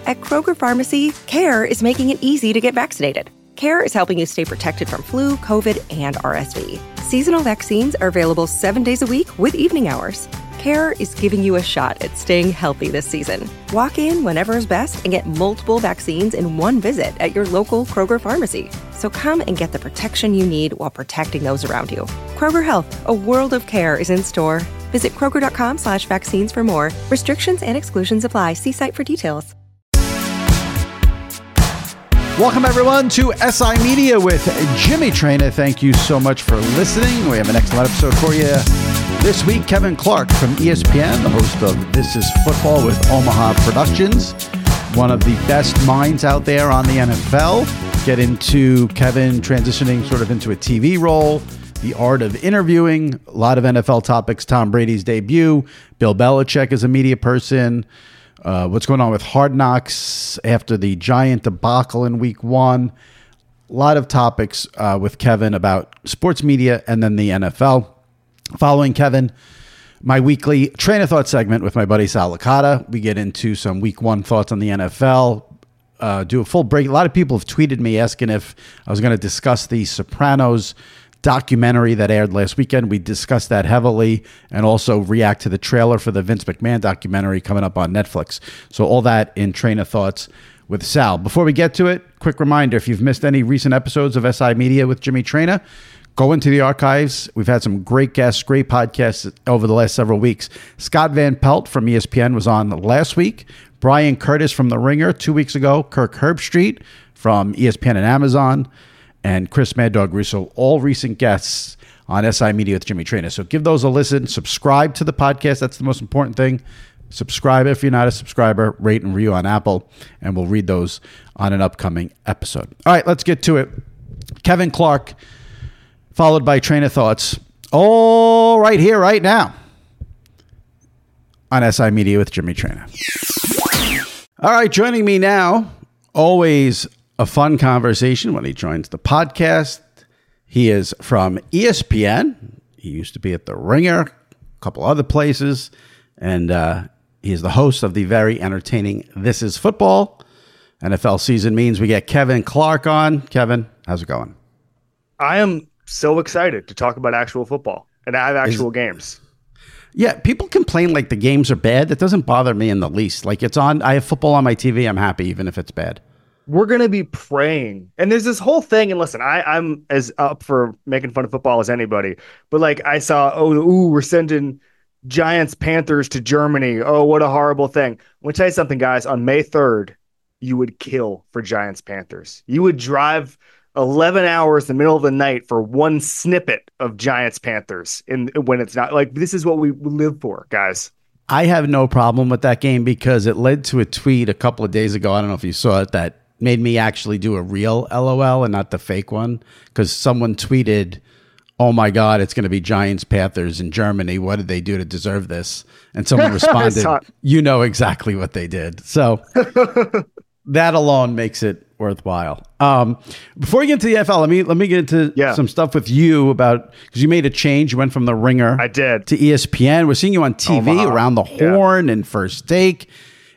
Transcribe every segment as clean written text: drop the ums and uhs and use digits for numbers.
At Kroger Pharmacy, CARE is making it easy to get vaccinated. CARE is helping you stay protected from flu, COVID, and RSV. Seasonal vaccines are available 7 days a week with evening hours. CARE is giving you a shot at staying healthy this season. Walk in whenever is best and get multiple vaccines in one visit at your local Kroger Pharmacy. So come and get the protection you need while protecting those around you. Kroger Health, a world of care is in store. Visit Kroger.com/vaccines for more. Restrictions and exclusions apply. See site for details. Welcome, everyone, to SI Media with Jimmy Traina. Thank you so much for listening. We have an excellent episode for you this week. Kevin Clark from ESPN, the host of This Is Football with Omaha Productions, one of the best minds out there on the NFL. Get into Kevin transitioning sort of into a TV role, the art of interviewing, a lot of NFL topics, Tom Brady's debut, Bill Belichick is a media person, what's going on with Hard Knocks after the Giant debacle in week 1. A lot of topics with Kevin about sports media and then the NFL. Following Kevin, my weekly train of thought segment with my buddy Sal Licata. We get into some week 1 thoughts on the NFL, do a full break. A lot of people have tweeted me asking if I was going to discuss the Sopranos documentary that aired last weekend. We discussed that heavily and also react to the trailer for the Vince McMahon documentary coming up on Netflix. So all that in train of thoughts with Sal. Before we get to it, quick reminder, if you've missed any recent episodes of SI Media with Jimmy Traina, go into the archives. We've had some great guests, great podcasts over the last several weeks. Scott Van Pelt from ESPN was on last week. Brian Curtis from The Ringer 2 weeks ago. Kirk Herbstreit from ESPN and Amazon. And Chris Mad Dog Russo, all recent guests on SI Media with Jimmy Traina. So give those a listen. Subscribe to the podcast. That's the most important thing. Subscribe if you're not a subscriber. Rate and review on Apple, and we'll read those on an upcoming episode. All right, let's get to it. Kevin Clark, followed by Train of Thoughts, all right here, right now, on SI Media with Jimmy Traina. All right, joining me now, always a fun conversation when he joins the podcast. He is from ESPN. He used to be at The Ringer, a couple other places, and he is the host of the very entertaining This Is Football. NFL season means we get Kevin Clark on. Kevin, how's it going? I am so excited to talk about actual football and have actual games. Yeah, people complain like the games are bad. That doesn't bother me in the least. Like, it's on. I have football on my TV. I'm happy even if it's bad. We're going to be praying. And there's this whole thing. And listen, I'm as up for making fun of football as anybody. But like I saw, we're sending Giants Panthers to Germany. Oh, what a horrible thing. I'm going to tell you something, guys. On May 3rd, you would kill for Giants Panthers. You would drive 11 hours in the middle of the night for one snippet of Giants Panthers. When it's not like, this is what we live for, guys. I have no problem with that game because it led to a tweet a couple of days ago. I don't know if you saw it, that made me actually do a real LOL and not the fake one, because someone tweeted, "Oh my God, it's going to be Giants Panthers in Germany. What did they do to deserve this?" And someone responded, "You know exactly what they did." So that alone makes it worthwhile. Before we get into the NFL, let me get into some stuff with you about, because you made a change. You went from The Ringer, I did, to ESPN. We're seeing you on TV, Omaha, Around the Horn, and First Take.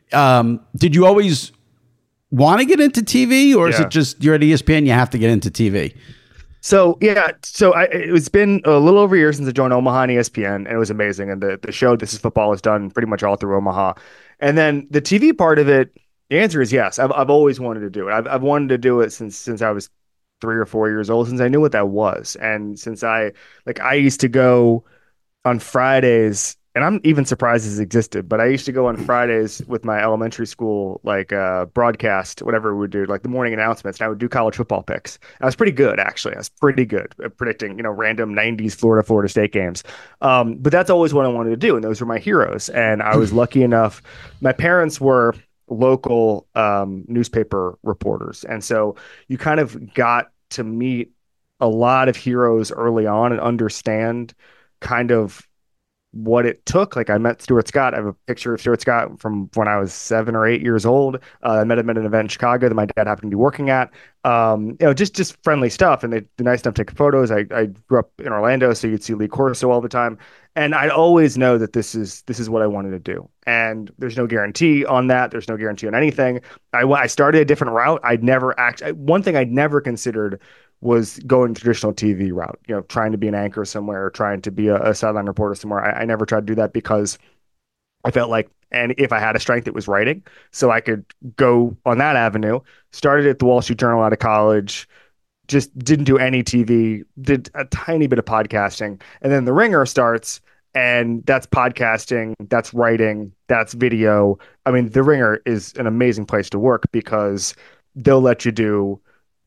Did you always want to get into TV, or is it just you're at ESPN, you have to get into TV? So it's been a little over a year since I joined Omaha and ESPN, and it was amazing. And the show This Is Football is done pretty much all through Omaha. And then the TV part of it, the answer is yes. I've always wanted to do it. I've wanted to do it since I was 3 or 4 years old, since I knew what that was. And since I used to go on Fridays, and I'm even surprised this existed, but I used to go on Fridays with my elementary school, broadcast, whatever we would do, like the morning announcements, and I would do college football picks. I was pretty good, actually. I was pretty good at predicting, random 90s Florida State games. But that's always what I wanted to do, and those were my heroes. And I was lucky enough. My parents were local newspaper reporters, and so you kind of got to meet a lot of heroes early on and understand kind of what it took. Like I met Stuart Scott. I have a picture of Stuart Scott from when I was 7 or 8 years old. I met him at an event in Chicago that my dad happened to be working at. Just friendly stuff, and they're nice enough to take photos. I grew up in Orlando, so you'd see Lee Corso all the time, and I'd always know that this is what I wanted to do. And there's no guarantee on that. There's no guarantee on anything. I started a different route. I'd never actually one thing I'd never considered was going traditional TV route, trying to be an anchor somewhere, or trying to be a sideline reporter somewhere. I never tried to do that because I felt like, and if I had a strength, it was writing. So I could go on that avenue. Started at the Wall Street Journal out of college, just didn't do any TV, did a tiny bit of podcasting. And then The Ringer starts, and that's podcasting, that's writing, that's video. I mean, The Ringer is an amazing place to work because they'll let you do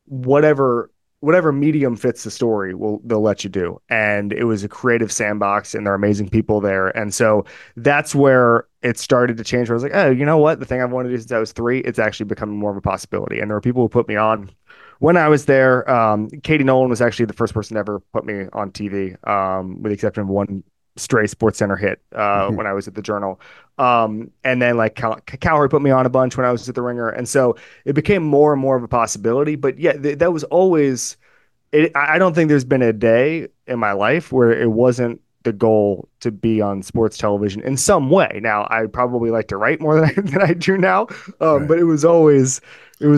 whatever medium fits the story they'll let you do. And it was a creative sandbox, and there are amazing people there. And so that's where it started to change, where I was like, oh, you know what, the thing I've wanted to do since I was 3, it's actually becoming more of a possibility. And there were people who put me on when I was there. Katie Nolan was actually the first person to ever put me on TV, with the exception of one stray Sports Center hit when I was at the Journal. And then like Cowherd put me on a bunch when I was at the Ringer. And so it became more and more of a possibility. But yeah, that was always it. I don't think there's been a day in my life where it wasn't the goal to be on sports television in some way. Now, I probably like to write more than I do now, Right. but it was always in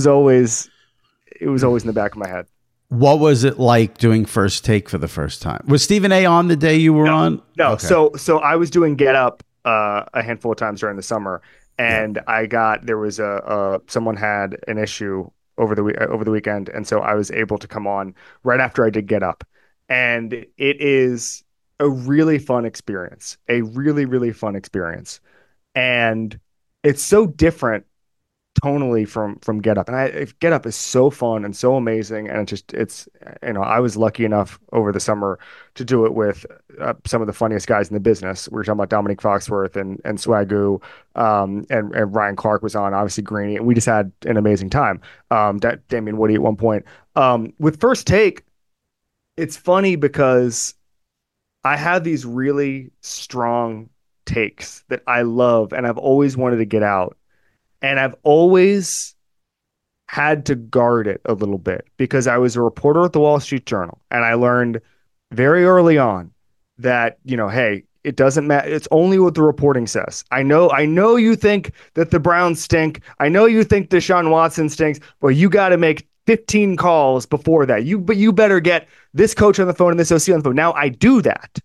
the back of my head. What was it like doing First Take for the first time? Was Stephen A. on the day you were on? No. Okay. So I was doing Get Up a handful of times during the summer, and there was someone had an issue over the weekend, and so I was able to come on right after I did Get Up, and it is a really fun experience, a really really fun experience, and it's so different tonally from Get Up. And Get Up is so fun and so amazing. And I was lucky enough over the summer to do it with some of the funniest guys in the business. We were talking about Dominique Foxworth and Swagoo, and Ryan Clark was on, obviously Greeny. And we just had an amazing time. Damien Woody at one point. With First Take, it's funny because I have these really strong takes that I love and I've always wanted to get out. And I've always had to guard it a little bit because I was a reporter at the Wall Street Journal, and I learned very early on that, hey, it doesn't matter. It's only what the reporting says. I know you think that the Browns stink. I know you think Deshaun Watson stinks, but you got to make 15 calls before that. But you better get this coach on the phone and this OC on the phone. Now I do that.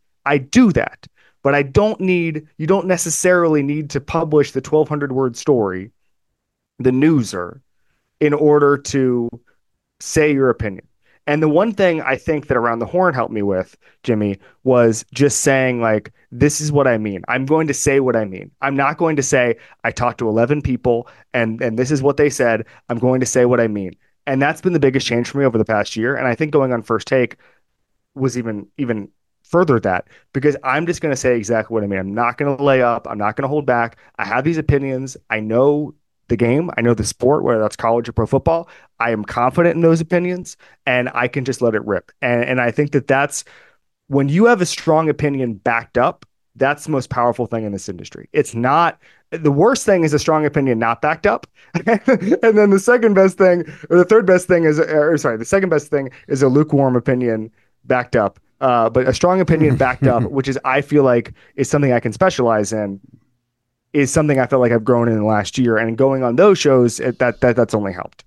But you don't necessarily need to publish the 1,200 word story, the newser, in order to say your opinion. And the one thing I think that Around the Horn helped me with, Jimmy, was just saying, like, this is what I mean. I'm going to say what I mean. I'm not going to say I talked to 11 people and this is what they said. I'm going to say what I mean. And that's been the biggest change for me over the past year. And I think going on First Take was even further that, because I'm just going to say exactly what I mean. I'm not going to lay up. I'm not going to hold back. I have these opinions. I know the game. I know the sport, whether that's college or pro football. I am confident in those opinions, and I can just let it rip. And I think that's when you have a strong opinion backed up, that's the most powerful thing in this industry. It's not the worst thing is a strong opinion not backed up. And then the second best thing, or the third best thing the second best thing is a lukewarm opinion backed up. But a strong opinion backed up, which is, I feel like, is something I can specialize in, is something I feel like I've grown in the last year. And going on those shows, that's only helped.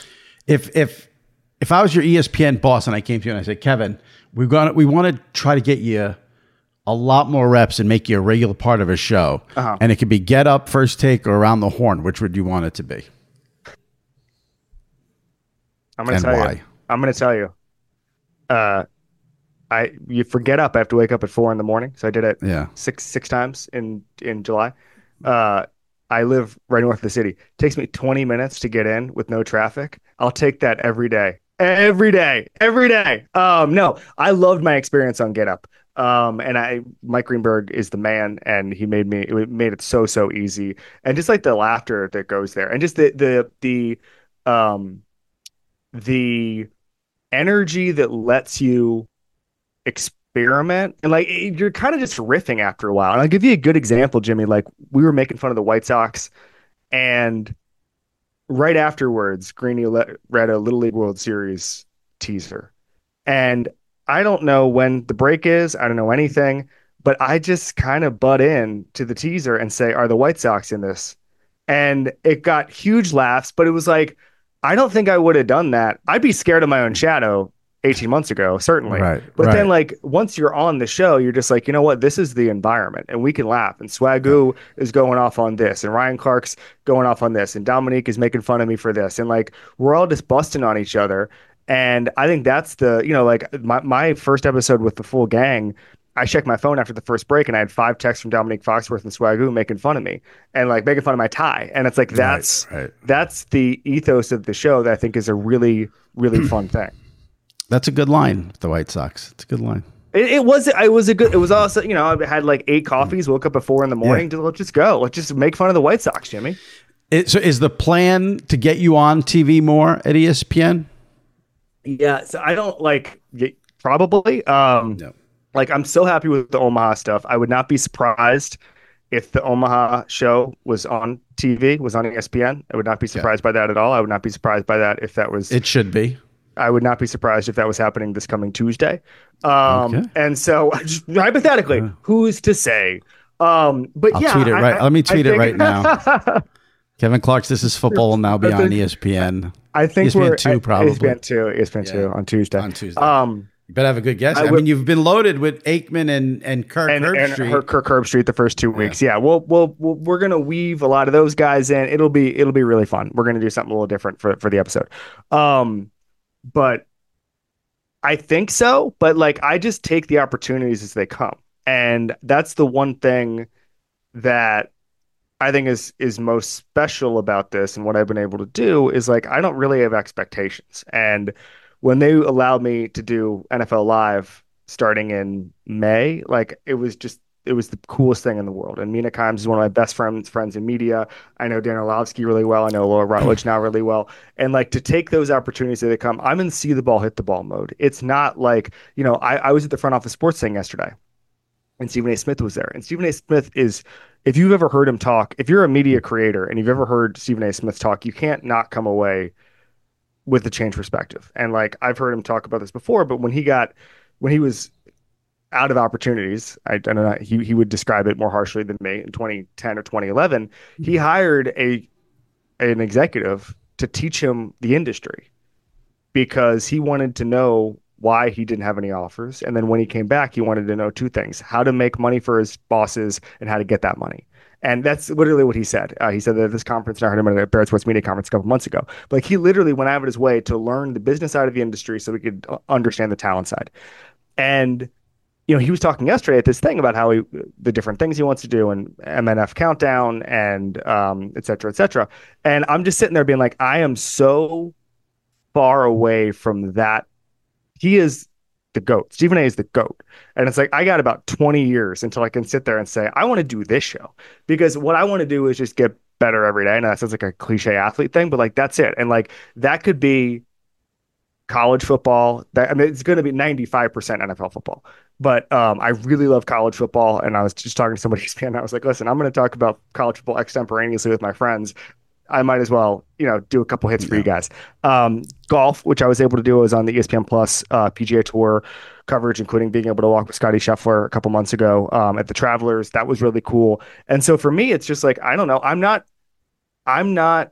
If I was your ESPN boss and I came to you and I said, Kevin, we want to try to get you a lot more reps and make you a regular part of a show, and it could be Get Up, First Take, or Around the Horn, which would you want it to be? I'm going to tell you. You forget up. I have to wake up at 4 a.m. So I did it six times in July. I live right north of the city. It takes me 20 minutes to get in with no traffic. I'll take that every day. No, I loved my experience on Get Up. Mike Greenberg is the man, and he made it so easy. And just like the laughter that goes there, and just the energy that lets you experiment, and like you're kind of just riffing after a while. And I'll give you a good example, Jimmy. Like we were making fun of the White Sox, and right afterwards, Greeny read a Little League World Series teaser. And I don't know when the break is. I don't know anything, but I just kind of butt in to the teaser and say, "Are the White Sox in this?" And it got huge laughs, but it was like, I don't think I would have done that. I'd be scared of my own shadow 18 months ago, certainly. Right, but right. then, like, once you're on the show, you're just like, you know what? This is the environment, and we can laugh. And Swagoo is going off on this, and Ryan Clark's going off on this, and Dominique is making fun of me for this. And like, we're all just busting on each other. And I think that's the, like my first episode with the full gang, I checked my phone after the first break and I had 5 texts from Dominique Foxworth and Swagoo making fun of me and like making fun of my tie. And it's like, that's the ethos of the show that I think is a really, really fun thing. That's a good line with the White Sox. It's a good line. It was also, I had like 8 coffees, woke up at 4 a.m. Let's just go. Let's just make fun of the White Sox, Jimmy. So is the plan to get you on TV more at ESPN? Yeah. So I don't probably, No. Like, I'm so happy with the Omaha stuff. I would not be surprised if the Omaha show was on TV, was on ESPN. I would not be surprised by that at all. I would not be surprised by that if that was. It should be. I would not be surprised if that was happening this coming Tuesday. And so, just hypothetically, who's to say? But I'll tweet it right. Let me tweet it right now. Kevin Clark's This Is Football will now be on ESPN. I think ESPN 2 probably. ESPN 2 on Tuesday. On Tuesday. You better have a good guess. I mean, you've been loaded with Aikman and Kirk Herbstreit. And Kirk Herbstreit the first 2 weeks. Yeah, we're gonna weave a lot of those guys in. It'll be really fun. We're gonna do something a little different for the episode. But I think so. But like, I just take the opportunities as they come, and that's the one thing that I think is most special about this, and what I've been able to do is like, I don't really have expectations. And when they allowed me to do NFL Live starting in May, like it was the coolest thing in the world. And Mina Kimes is one of my best friends in media. I know Dan Orlovsky really well. I know Laura Rutledge now really well. And like, to take those opportunities as they come, I'm in see the ball, hit the ball mode. It's not like, I was at the front office sports thing yesterday and Stephen A. Smith was there. And Stephen A. Smith is, if you've ever heard him talk, if you're a media creator and you've ever heard Stephen A. Smith talk, you can't not come away with the change perspective. And like, I've heard him talk about this before, but when he was out of opportunities, I don't know, he would describe it more harshly than me, in 2010 or 2011, he hired an executive to teach him the industry because he wanted to know why he didn't have any offers. And then when he came back, he wanted to know 2 things: how to make money for his bosses and how to get that money. And that's literally what he said. He said that at this conference, and I heard him at a Barrett Sports Media conference a couple months ago. But like, he literally went out of his way to learn the business side of the industry so we could understand the talent side. And, he was talking yesterday at this thing about how the different things he wants to do, and MNF Countdown, and et cetera, et cetera. And I'm just sitting there being like, I am so far away from that. He is the GOAT. Stephen A is the GOAT. And it's like, I got about 20 years until I can sit there and say, I want to do this show, because what I want to do is just get better every day. And that sounds like a cliche athlete thing, but like, that's it. And like, that could be college football. It's going to be 95% NFL football, but I really love college football. And I was just talking to somebody who's fan. I was like, listen, I'm going to talk about college football extemporaneously with my friends. I might as well, do a couple hits for you guys. Golf, which I was able to do, was on the ESPN Plus PGA Tour coverage, including being able to walk with Scotty Scheffler a couple months ago at the Travelers. That was really cool. And so for me, it's just like, I don't know. I'm not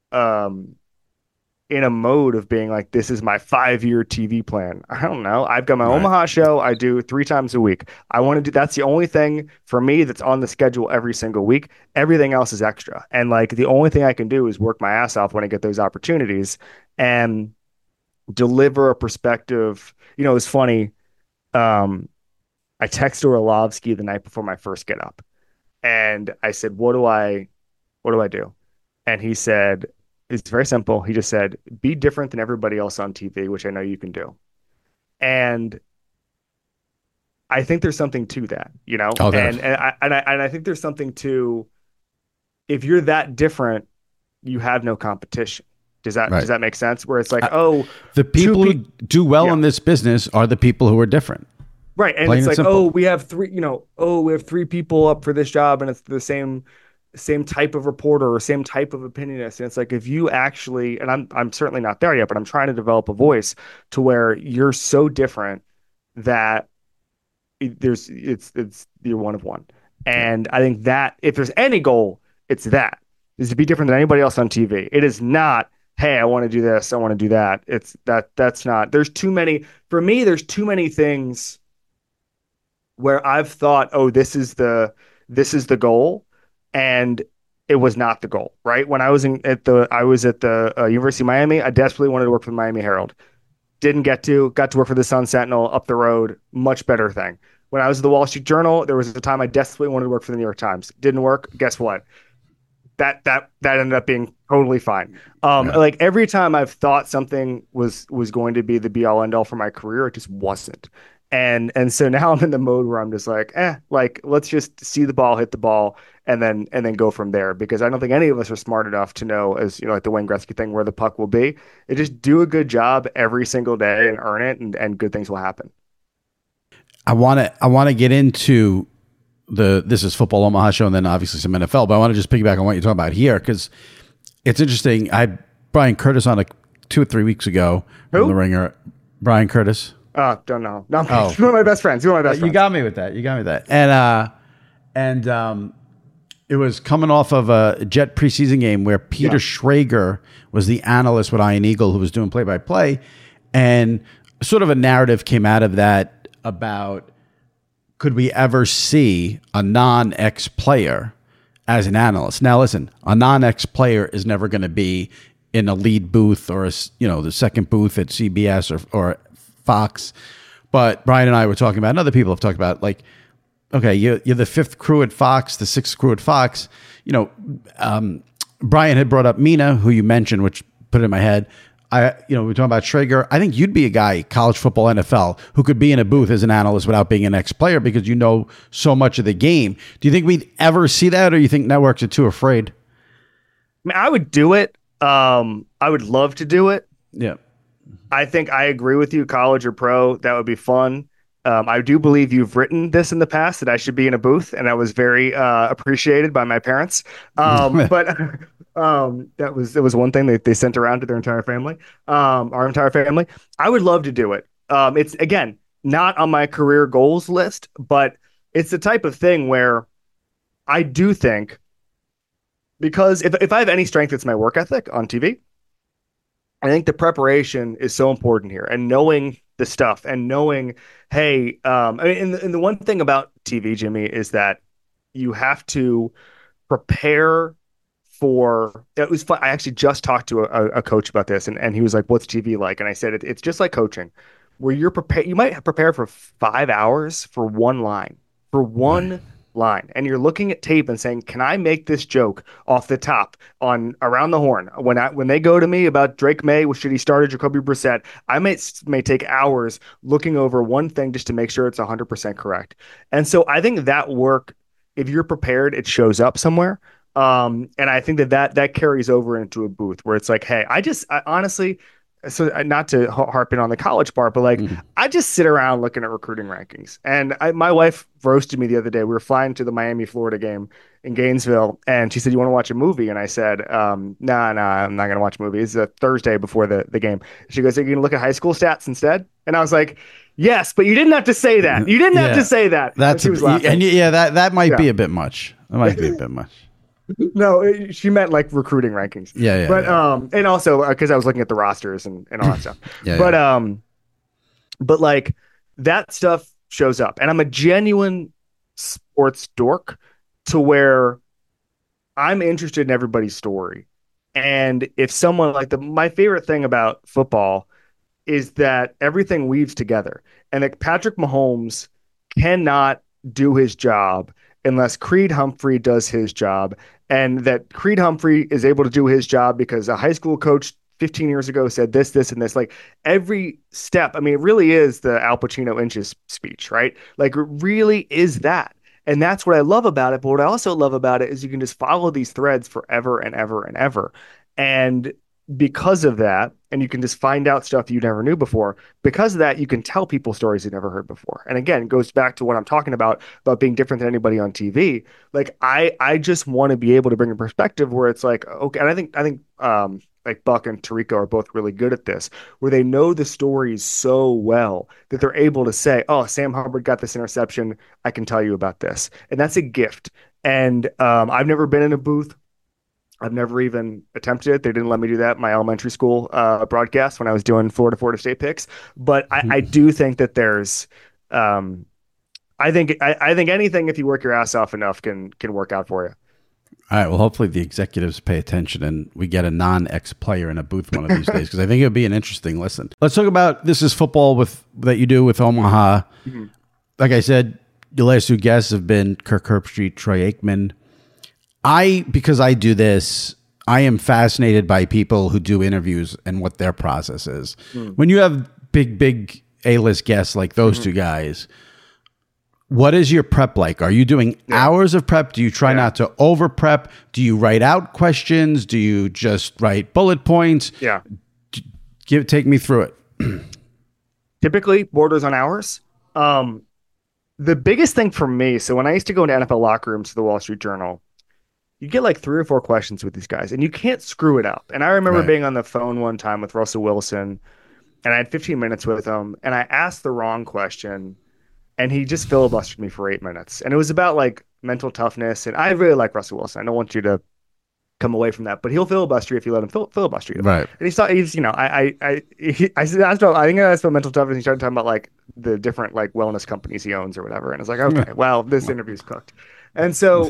in a mode of being like, this is my 5-year TV plan. I don't know. I've got my Omaha show I do 3 times a week. I want to do, that's the only thing for me that's on the schedule every single week. Everything else is extra. And like, the only thing I can do is work my ass off when I get those opportunities and deliver a perspective. It was funny. I texted Orlovsky the night before my first get up, and I said, what do I do? And he said, it's very simple. He just said, be different than everybody else on TV, which I know you can do. And I think there's something to that, and I think there's something to, if you're that different, you have no competition. Does that make sense? Where it's like, the people who do well in this business are the people who are different. Right. And Plain it's and like, simple. we have three people up for this job and it's the same type of reporter or same type of opinionist. And it's like if you actually, and I'm certainly not there yet, but I'm trying to develop a voice to where you're so different that it's you're one of one. Yeah. And I think that if there's any goal, it's that is to be different than anybody else on TV. It is not, hey, I want to do this, I want to do that. That's not. There's too many for me. There's too many things where I've thought, oh, this is the goal, and it was not the goal. Right when I was at the University of Miami, I desperately wanted to work for the Miami Herald. Didn't got to work for the Sun Sentinel up the road. Much better thing. When I was at the Wall Street Journal, there was a time I desperately wanted to work for the New York Times. Didn't work. Guess what? That ended up being totally fine. Yeah. Like every time I've thought something was going to be the be all end all for my career, it just wasn't. And so now I'm in the mode where I'm just like let's just see the ball hit the ball and then go from there, because I don't think any of us are smart enough to know, as you know, like the Wayne Gretzky thing, where the puck will be. It just do a good job every single day and earn it, and good things will happen. I want to get into the This Is Football Omaha show and then obviously some NFL, but I want to just piggyback on what you're talking about here because it's interesting. I had Brian Curtis on 2 or 3 weeks ago from The Ringer. Brian Curtis. Don't know. No, he's one of my best friends. You got me with that. And it was coming off of a Jet preseason game where Peter Schrager was the analyst with Ian Eagle who was doing play-by-play, and sort of a narrative came out of that about could we ever see a non-ex player as an analyst? Now, listen, a non-ex player is never going to be in a lead booth or the second booth at CBS or Fox. But Brian and I were talking about, and other people have talked about, like, okay, you're the fifth crew at Fox, the sixth crew at Fox. Brian had brought up Mina, who you mentioned, which put it in my head. We're talking about Schrager. I think you'd be a guy, college football, NFL, who could be in a booth as an analyst without being an ex-player because you know so much of the game. Do you think we'd ever see that, or you think networks are too afraid? I mean, I would do it. I would love to do it. Yeah. I think I agree with you, college or pro. That would be fun. I do believe you've written this in the past that I should be in a booth, and I was very appreciated by my parents. But that was one thing they sent around to their entire family, our entire family. I would love to do it. It's, again, not on my career goals list, but it's the type of thing where I do think, because if I have any strength, it's my work ethic on TV. I think the preparation is so important here, and knowing the stuff and knowing, hey, I mean, and the one thing about TV, Jimmy, is that you have to prepare for. It was fun. I actually just talked to a coach about this, and he was like, "What's TV like?" And I said, it's just like coaching, where you're prepared. You might have prepared for 5 hours for one line, and you're looking at tape and saying, can I make this joke off the top on around the horn when they go to me about Drake May, should he start or Jacoby Brissett? I may take hours looking over one thing just to make sure it's 100% correct. And so I think that work, if you're prepared, it shows up somewhere. And I think that carries over into a booth where it's like, hey, I honestly, so not to harp in on the college part, but like, I just sit around looking at recruiting rankings. And my wife roasted me the other day. We were flying to the Miami, Florida game in Gainesville, and she said, "You want to watch a movie?" And I said, "Nah, I'm not going to watch a movie. It's a Thursday before the game." She goes, "Are you going to look at high school stats instead?" And I was like, "Yes, but you didn't have to say that. You didn't have to say that." That's that might be a bit much. That might be a bit much. No, she meant like recruiting rankings. Yeah. But and also because I was looking at the rosters and all that stuff. But like that stuff shows up, and I'm a genuine sports dork to where I'm interested in everybody's story. And if someone like my favorite thing about football is that everything weaves together, and that Patrick Mahomes cannot do his job unless Creed Humphrey does his job, and that Creed Humphrey is able to do his job because a high school coach 15 years ago said this, and this. Like every step, I mean, it really is the Al Pacino Inches speech, right? Like it really is that. And that's what I love about it. But what I also love about it is you can just follow these threads forever and ever and ever. And because of that, and you can just find out stuff you never knew before. Because of that, you can tell people stories you never heard before. And again, it goes back to what I'm talking about being different than anybody on TV. Like I just want to be able to bring a perspective where it's like, okay, and I think like Buck and Tarico are both really good at this, where they know the stories so well that they're able to say, "Oh, Sam Hubbard got this interception. I can tell you about this," and that's a gift. And I've never been in a booth. I've never even attempted it. They didn't let me do that in my elementary school broadcast when I was doing Florida State picks. But I do think that there's, I think anything, if you work your ass off enough, can work out for you. All right. Well, hopefully the executives pay attention and we get a non-ex player in a booth one of these days, because I think it would be an interesting listen. Let's talk about This Is Football that you do with Omaha. Mm-hmm. Like I said, your last two guests have been Kirk Herbstreit, Troy Aikman. Because I do this, I am fascinated by people who do interviews and what their process is. When you have big A-list guests like those two guys, what is your prep like? Are you doing hours of prep? Do you try not to over prep? Do you write out questions? Do you just write bullet points? Yeah. Take me through it. Typically borders on hours. The biggest thing for me, so when I used to go into NFL locker rooms to the Wall Street Journal, you get like 3 or 4 questions with these guys and you can't screw it up. And I remember being on the phone one time with Russell Wilson and I had 15 minutes with him and I asked the wrong question and he just filibustered me for 8 minutes. And it was about like mental toughness. And I really like Russell Wilson. I don't want you to come away from that, but he'll filibuster you if you let him filibuster you. Right. And he's, you know, I think I asked about mental toughness. And he started talking about like the different like wellness companies he owns or whatever. And I was like, okay, well, this interview's cooked. And so,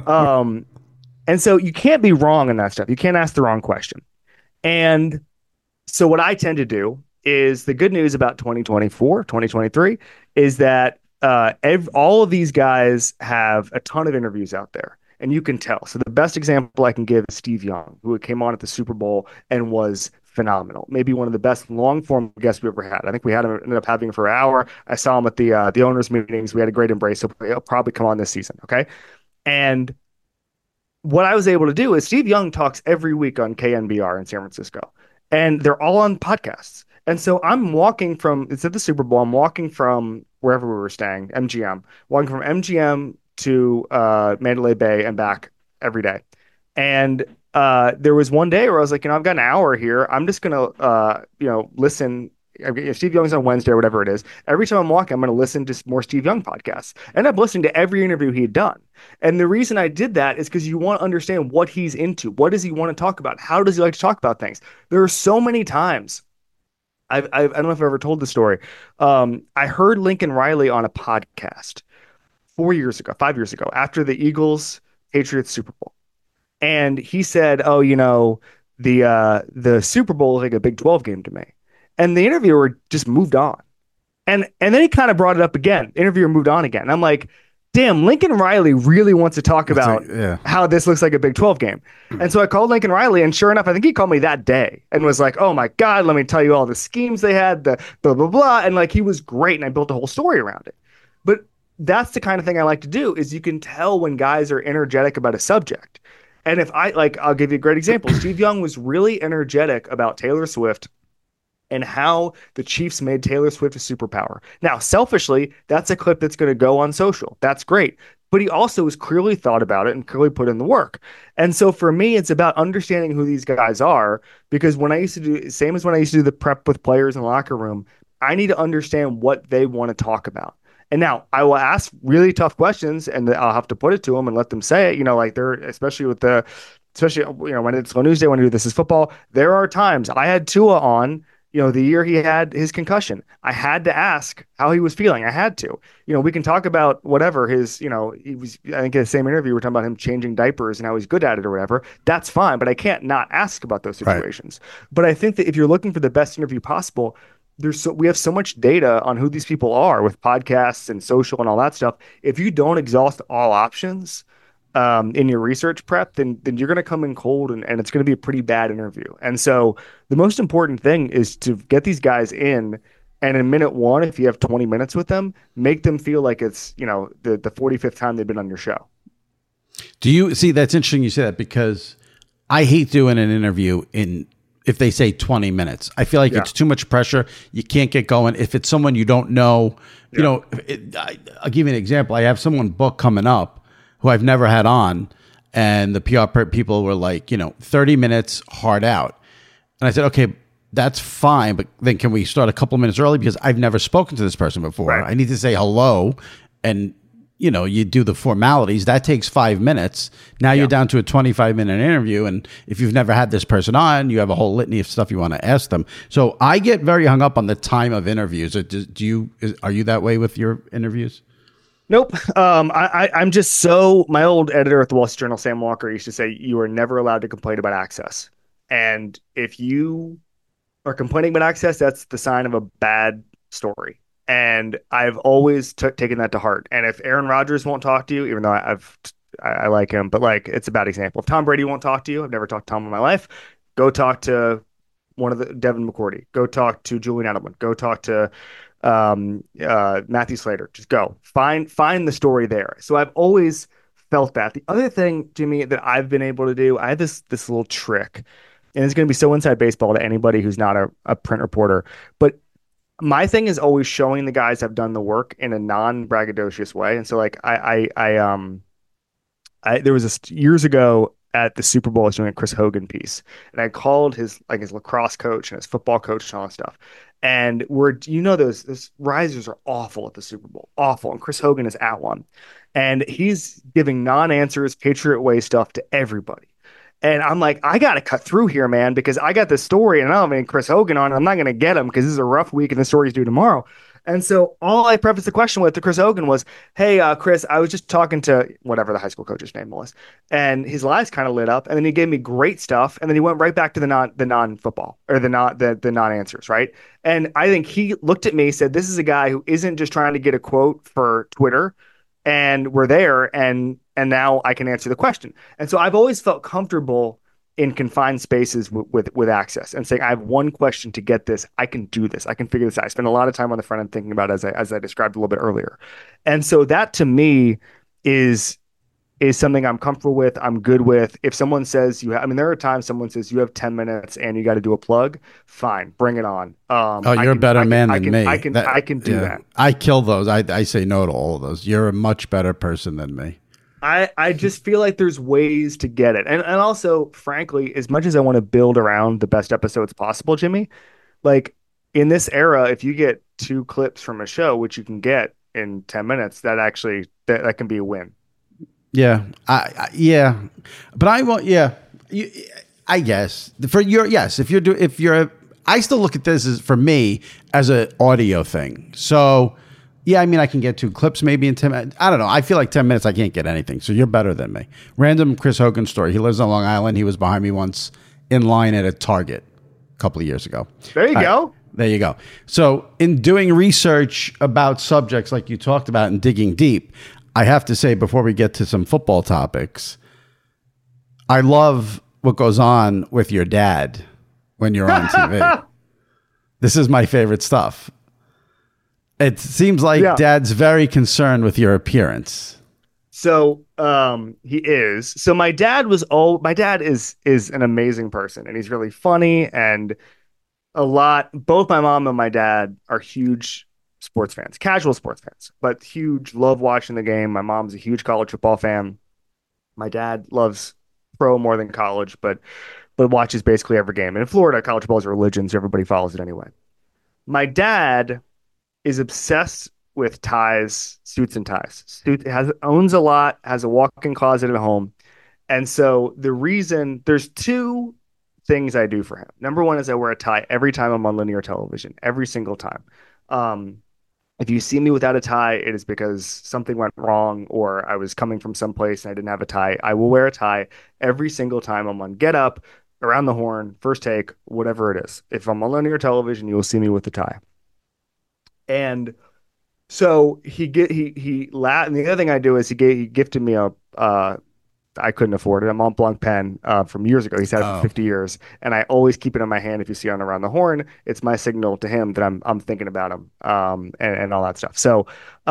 and so you can't be wrong in that stuff. You can't ask the wrong question. And so what I tend to do is the good news about 2024, 2023 is that all of these guys have a ton of interviews out there and you can tell. So the best example I can give is Steve Young, who came on at the Super Bowl and was phenomenal. Maybe one of the best long form guests we ever had. I think we ended up having him for an hour. I saw him at the owners meetings. We had a great embrace. So he'll probably come on this season. Okay. And what I was able to do is Steve Young talks every week on KNBR in San Francisco, and they're all on podcasts. And so I'm walking it's at the Super Bowl. I'm walking from wherever we were staying, MGM, walking from MGM to Mandalay Bay and back every day. And there was one day where I was like, I've got an hour here. I'm just going to, listen. If Steve Young's on Wednesday or whatever it is, every time I'm walking, I'm going to listen to more Steve Young podcasts. And I'm listening to every interview he had done. And the reason I did that is because you want to understand what he's into. What does he want to talk about? How does he like to talk about things? There are so many times. I don't know if I've ever told the story. I heard Lincoln Riley on a podcast 5 years ago, after the Eagles Patriots Super Bowl. And he said, the Super Bowl is like a Big 12 game to me. And the interviewer just moved on. And then he kind of brought it up again. The interviewer moved on again. And I'm like, damn, Lincoln Riley really wants to talk about how this looks like a Big 12 game. And so I called Lincoln Riley, and sure enough, I think he called me that day and was like, oh my God, let me tell you all the schemes they had, the blah, blah, blah. And like, he was great. And I built a whole story around it. But that's the kind of thing I like to do is you can tell when guys are energetic about a subject. And if I'll give you a great example. Steve Young was really energetic about Taylor Swift and how the Chiefs made Taylor Swift a superpower. Now, selfishly, that's a clip that's going to go on social. That's great. But he also has clearly thought about it and clearly put in the work. And so for me, it's about understanding who these guys are, because when I used to do, same as when I used to do the prep with players in the locker room, I need to understand what they want to talk about. And now I will ask really tough questions and I'll have to put it to them and let them say it, like especially when it's on Newsday, when I do This Is Football, there are times I had Tua on, the year he had his concussion. I had to ask how he was feeling. I had to. We can talk about whatever he was, I think in the same interview, we're talking about him changing diapers and how he's good at it or whatever. That's fine, but I can't not ask about those situations. Right. But I think that if you're looking for the best interview possible, we have so much data on who these people are with podcasts and social and all that stuff. If you don't exhaust all options in your research prep, then you're going to come in cold and it's going to be a pretty bad interview. And so the most important thing is to get these guys in, and in minute one, if you have 20 minutes with them, make them feel like it's, the 45th time they've been on your show. Do you see, that's interesting you say that, because I hate doing an interview if they say 20 minutes. I feel like Yeah. it's too much pressure. You can't get going. If it's someone you don't know, I'll give you an example. I have someone booked coming up who I've never had on, and the PR people were like, 30 minutes hard out. And I said, okay, that's fine, but then can we start a couple minutes early because I've never spoken to this person before. Right. I need to say hello, and you do the formalities. That takes 5 minutes. Now you're down to a 25-minute interview, and if you've never had this person on, you have a whole litany of stuff you want to ask them. So I get very hung up on the time of interviews. Are you that way with your interviews? Nope. I'm just so, my old editor at the Wall Street Journal, Sam Walker, used to say you are never allowed to complain about access. And if you are complaining about access, that's the sign of a bad story. And I've always taken that to heart. And if Aaron Rodgers won't talk to you, even though I like him, but like it's a bad example. If Tom Brady won't talk to you, I've never talked to Tom in my life. Go talk to one of the Devin McCourty. Go talk to Julian Edelman. Go talk to Matthew Slater. Just go find the story there. So I've always felt that. The other thing, Jimmy, that I've been able to do, I have this little trick, and it's going to be so inside baseball to anybody who's not a print reporter, but my thing is always showing the guys I've done the work in a non-braggadocious way. And so like there was years ago at the Super Bowl, I was doing a Chris Hogan piece, and I called his lacrosse coach and his football coach and all that stuff. And those risers are awful at the Super Bowl, awful. And Chris Hogan is at one, and he's giving non-answers, Patriot Way stuff to everybody. And I'm like, I got to cut through here, man, because I got this story and I don't have any Chris Hogan on. And I'm not going to get him because this is a rough week and the story's due tomorrow. And so all I prefaced the question with to Chris Hogan was, hey, Chris, I was just talking to whatever the high school coach's name was. And his eyes kind of lit up. And then he gave me great stuff. And then he went right back to the non-football or the non-answers, right? And I think he looked at me, said, this is a guy who isn't just trying to get a quote for Twitter. And we're there, and now I can answer the question. And so I've always felt comfortable in confined spaces with access and saying, I have one question to get this. I can do this. I can figure this out. I spend a lot of time on the front end thinking about it, as I described a little bit earlier. And so that to me is something I'm comfortable with. I'm good with. If someone says there are times someone says you have 10 minutes and you got to do a plug, fine, bring it on. You're a better man than me. I can do that. I kill those. I say no to all of those. You're a much better person than me. I just feel like there's ways to get it. And also, frankly, as much as I want to build around the best episodes possible, Jimmy, like in this era, if you get 2 clips from a show, which you can get in 10 minutes, that can be a win. Yeah. Yeah. But I won't. Yeah. I guess for your, yes, I still look at this as, for me, as an audio thing. So yeah, I can get 2 clips maybe in 10 minutes. I don't know. I feel like 10 minutes, I can't get anything. So you're better than me. Random Chris Hogan story. He lives on Long Island. He was behind me once in line at a Target a couple of years ago. There you go. There you go. So in doing research about subjects like you talked about and digging deep, I have to say, before we get to some football topics, I love what goes on with your dad when you're on TV. This is my favorite stuff. It seems like Dad's very concerned with your appearance. So he is. So my dad is an amazing person, and he's really funny, and both my mom and my dad are huge sports fans, casual sports fans, but huge, love watching the game. My mom's a huge college football fan. My dad loves pro more than college, but watches basically every game. And in Florida, college football is a religion, so everybody follows it anyway. My dad is obsessed with ties, suits and ties. Owns a lot, has a walk-in closet at home. And so there's 2 things I do for him. Number one is I wear a tie every time I'm on linear television, every single time. If you see me without a tie, it is because something went wrong or I was coming from someplace and I didn't have a tie. I will wear a tie every single time I'm on Get Up, Around the Horn, First Take, whatever it is. If I'm on linear television, you will see me with the tie. And so and the other thing I do is he gifted me I couldn't afford it, a Mont Blanc pen from years ago. He's had it for 50 years, and I always keep it in my hand. If you see on Around the Horn, it's my signal to him that I'm thinking about him, and all that stuff. So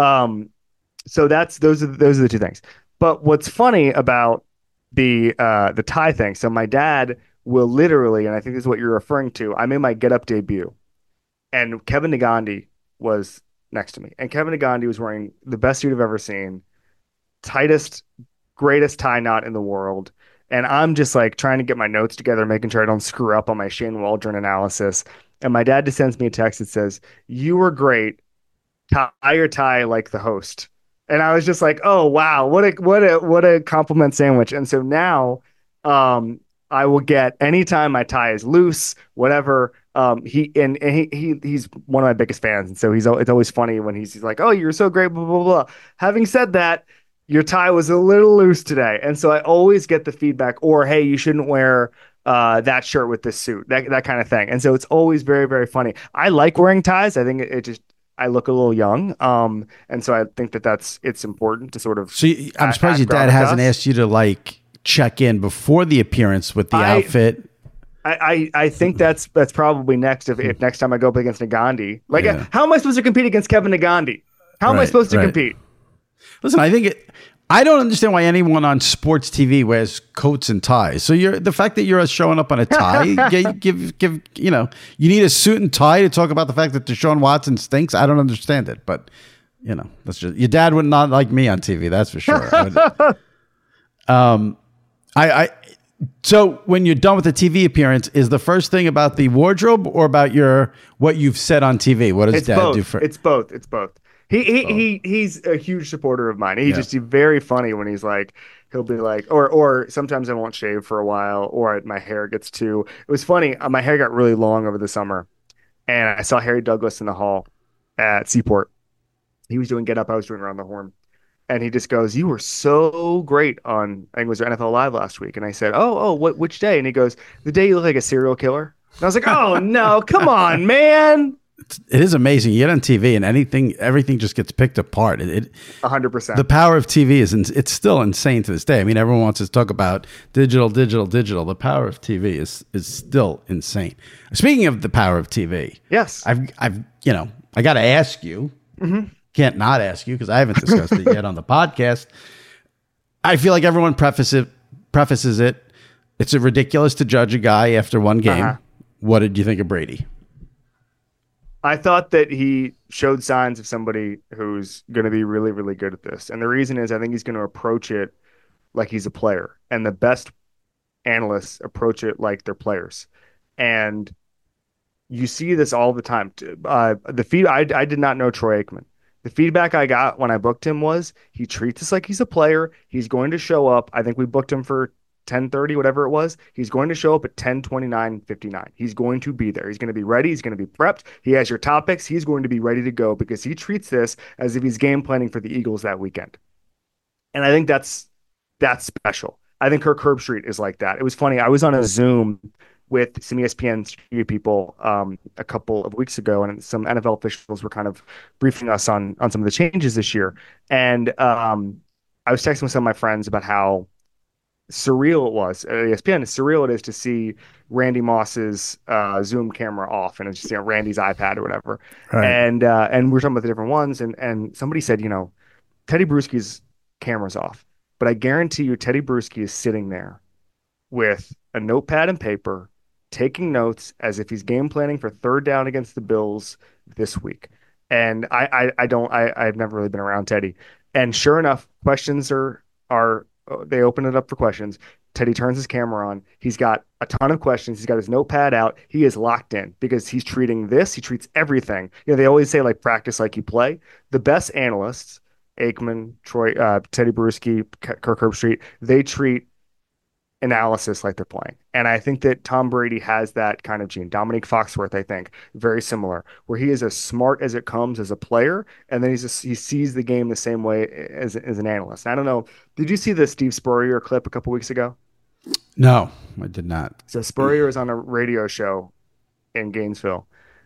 those are the 2 things. But what's funny about the tie thing? So my dad will literally, and I think this is what you're referring to, I made my Get Up debut, and Kevin Nagandi was next to me. And Kevin Nagandi was wearing the best suit I've ever seen, tightest, greatest tie knot in the world. And I'm just like trying to get my notes together, making sure I don't screw up on my Shane Waldron analysis. And my dad just sends me a text that says, "You were great. Tie your tie like the host." And I was just like, "Oh wow, what a compliment sandwich." And so now, I will get anytime my tie is loose, whatever. He's one of my biggest fans, and so it's always funny when he's like, "Oh, you're so great," blah blah blah. Having said that, your tie was a little loose today, and so I always get the feedback, or hey, you shouldn't wear that shirt with this suit, that kind of thing. And so it's always very very funny. I like wearing ties. I think it just I look a little young, and so I think it's important to sort of. So I'm surprised your dad hasn't asked you to like check in before the appearance with the outfit. I think that's probably next if next time I go up against Nagandi. Like, how am I supposed to compete against Kevin Nagandi? How am I supposed to compete? Listen, I don't understand why anyone on sports TV wears coats and ties. So the fact that you're showing up on a tie, give you need a suit and tie to talk about the fact that Deshaun Watson stinks. I don't understand it, but that's just your dad would not like me on TV. That's for sure. So when you're done with the TV appearance, is the first thing about the wardrobe or about what you've said on TV? What does Dad do for? It's both. He's a huge supporter of mine. He's very funny when he'll be like, or sometimes I won't shave for a while, or my hair gets too. It was funny. My hair got really long over the summer, and I saw Harry Douglas in the hall at Seaport. He was doing Get Up. I was doing Around the Horn. And he just goes, "You were so great on, I think it was NFL Live last week." And I said, which day? And he goes, "The day you look like a serial killer." And I was like, "Oh no, come on, man." It is amazing. You get on TV and everything just gets picked apart. 100%. The power of TV it's still insane to this day. I mean, everyone wants to talk about digital. The power of TV is still insane. Speaking of the power of TV, yes, I got to ask you. Mm-hmm. Can't not ask you because I haven't discussed it yet on the podcast. I feel like everyone prefaces it. It's ridiculous to judge a guy after one game. Uh-huh. What did you think of Brady? I thought that he showed signs of somebody who's going to be really, really good at this. And the reason is I think he's going to approach it like he's a player. And the best analysts approach it like they're players. And you see this all the time. I did not know Troy Aikman. The feedback I got when I booked him was he treats us like he's a player. He's going to show up. I think we booked him for 10:30, whatever it was. He's going to show up at 10:29:59. He's going to be there. He's going to be ready. He's going to be prepped. He has your topics. He's going to be ready to go because he treats this as if he's game planning for the Eagles that weekend. And I think that's special. I think Kirk Herbstreit is like that. It was funny. I was on a Zoom with some ESPN studio people a couple of weeks ago, and some NFL officials were kind of briefing us on some of the changes this year. And I was texting with some of my friends about how surreal it was at ESPN. As surreal it is to see Randy Moss's Zoom camera off, and it's just Randy's iPad or whatever. Right. And we're talking about the different ones, and somebody said, Teddy Bruschi's camera's off, but I guarantee you Teddy Bruschi is sitting there with a notepad and paper, taking notes as if he's game planning for third down against the Bills this week. And I've never really been around Teddy. And sure enough, questions are they open it up for questions. Teddy turns his camera on. He's got a ton of questions. He's got his notepad out. He is locked in because he's treating this. He treats everything. They always say practice like you play. The best analysts, Aikman, Troy, Teddy Bruschi, Kirk Herbstreit, they treat analysis like they're playing. And I think that Tom Brady has that kind of gene. Dominique Foxworth, I think, very similar, where he is as smart as it comes as a player, and then he sees the game the same way as an analyst. I don't know. Did you see the Steve Spurrier clip a couple weeks ago? No, I did not. So Spurrier is on a radio show in Gainesville,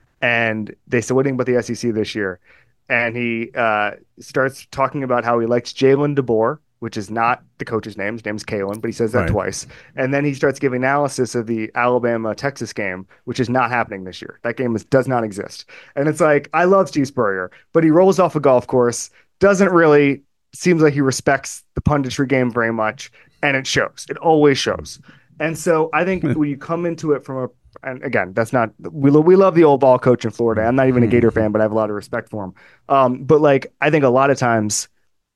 and they said, "What do you think about the SEC this year?" And he starts talking about how he likes Jalen DeBoer, which is not the coach's name. His name's Kalen, but he says that twice. And then he starts giving analysis of the Alabama-Texas game, which is not happening this year. That game does not exist. And it's like, I love Steve Spurrier, but he rolls off a golf course, seems like he respects the punditry game very much, and it shows. It always shows. And so I think when you come into it from and again, that's not, we love the old ball coach in Florida. I'm not even a Gator fan, but I have a lot of respect for him. But like, I think a lot of times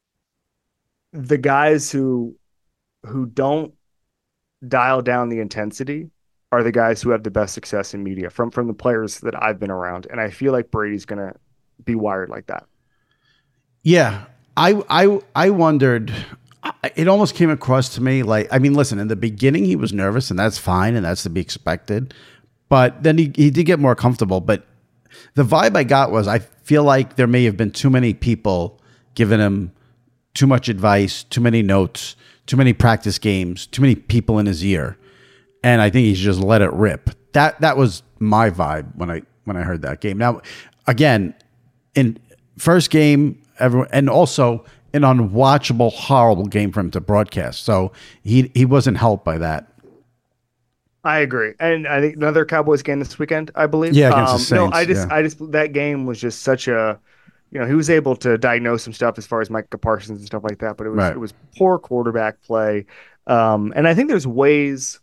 the guys who don't dial down the intensity are the guys who have the best success in media from the players that I've been around. And I feel like Brady's going to be wired like that. Yeah. I wondered, it almost came across to me like, I mean, listen, in the beginning he was nervous and that's fine and that's to be expected. But then he did get more comfortable. But the vibe I got was, I feel like there may have been too many people giving him too much advice, too many notes, too many practice games, too many people in his ear. And I think he's just let it rip. That was my vibe when I heard that game. Now, again, in first game, everyone, and also an unwatchable, horrible game for him to broadcast. So he wasn't helped by that. I agree, and I think another Cowboys game this weekend, I believe. Yeah, against the Saints. No, I just that game was just such a, he was able to diagnose some stuff as far as Micah Parsons and stuff like that, but it was poor quarterback play, and I think there's ways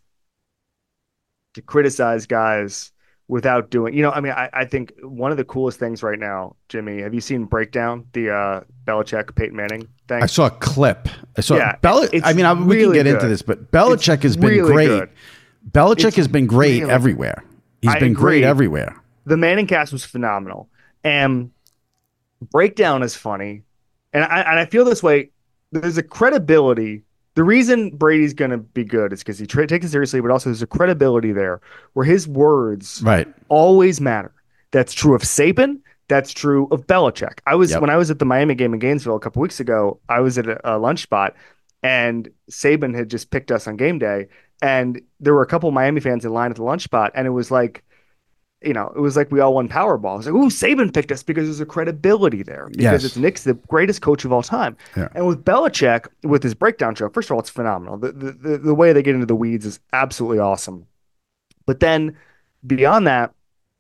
to criticize guys without doing, I think one of the coolest things right now, Jimmy, have you seen Breakdown, the Belichick Peyton Manning thing? I saw a clip. We can really get good. into this, but Belichick has been really great. Good. Belichick has been great really everywhere. He's been great everywhere. The Manning cast was phenomenal, and Breakdown is funny, and I feel this way. There's a credibility. The reason Brady's going to be good is because he takes it seriously, but also there's a credibility there where his words always matter. That's true of Saban. That's true of Belichick. When I was at the Miami game in Gainesville a couple weeks ago, I was at a lunch spot, and Saban had just picked us on game day. And there were a couple of Miami fans in line at the lunch spot, and it was like, we all won Powerball. I was like, ooh, Saban picked us, because there's a credibility there. Because it's Nick's the greatest coach of all time. Yeah. And with Belichick, with his Breakdown show, first of all, it's phenomenal. The way they get into the weeds is absolutely awesome. But then beyond that,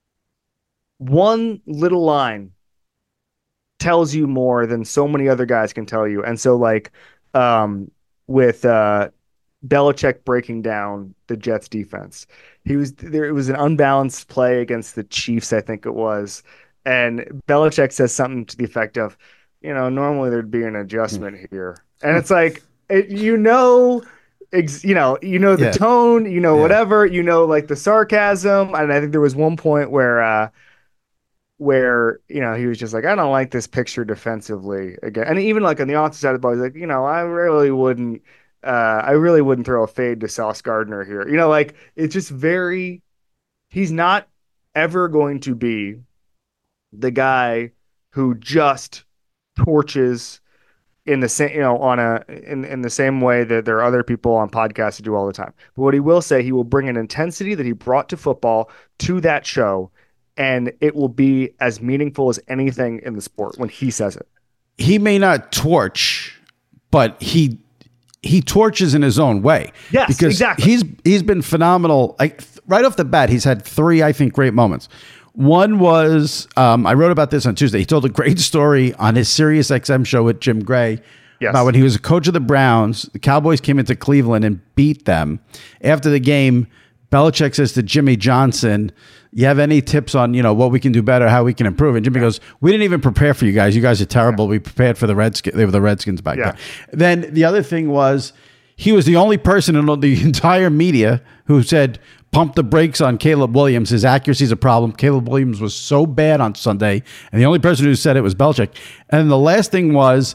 one little line tells you more than so many other guys can tell you. And so with Belichick breaking down the Jets defense, it was an unbalanced play against the Chiefs, I think it was. And Belichick says something to the effect of, normally there'd be an adjustment here. And it's like, the tone, whatever, like the sarcasm. And I think there was one point where he was just like, I don't like this picture defensively again. And even like on the offensive side of the ball, he's like, I really wouldn't throw a fade to Sauce Gardner here. It's just he's not ever going to be the guy who just torches in the same, in the same way that there are other people on podcasts who do all the time. But what he will say, he will bring an intensity that he brought to football to that show, and it will be as meaningful as anything in the sport when he says it. He may not torch, but he torches in his own way. Yes, because exactly. He's been phenomenal. Like right off the bat, he's had 3, I think, great moments. One was, I wrote about this on Tuesday. He told a great story on his Sirius XM show with Jim Gray about when he was a coach of the Browns. The Cowboys came into Cleveland and beat them. After the game, Belichick says to Jimmy Johnson, you have any tips on, what we can do better, how we can improve? And Jimmy goes, we didn't even prepare for you guys. You guys are terrible. Yeah. We prepared for the Redskins. They were the Redskins back then. Then the other thing was, he was the only person in the entire media who said, pump the brakes on Caleb Williams. His accuracy is a problem. Caleb Williams was so bad on Sunday. And the only person who said it was Belichick. And the last thing was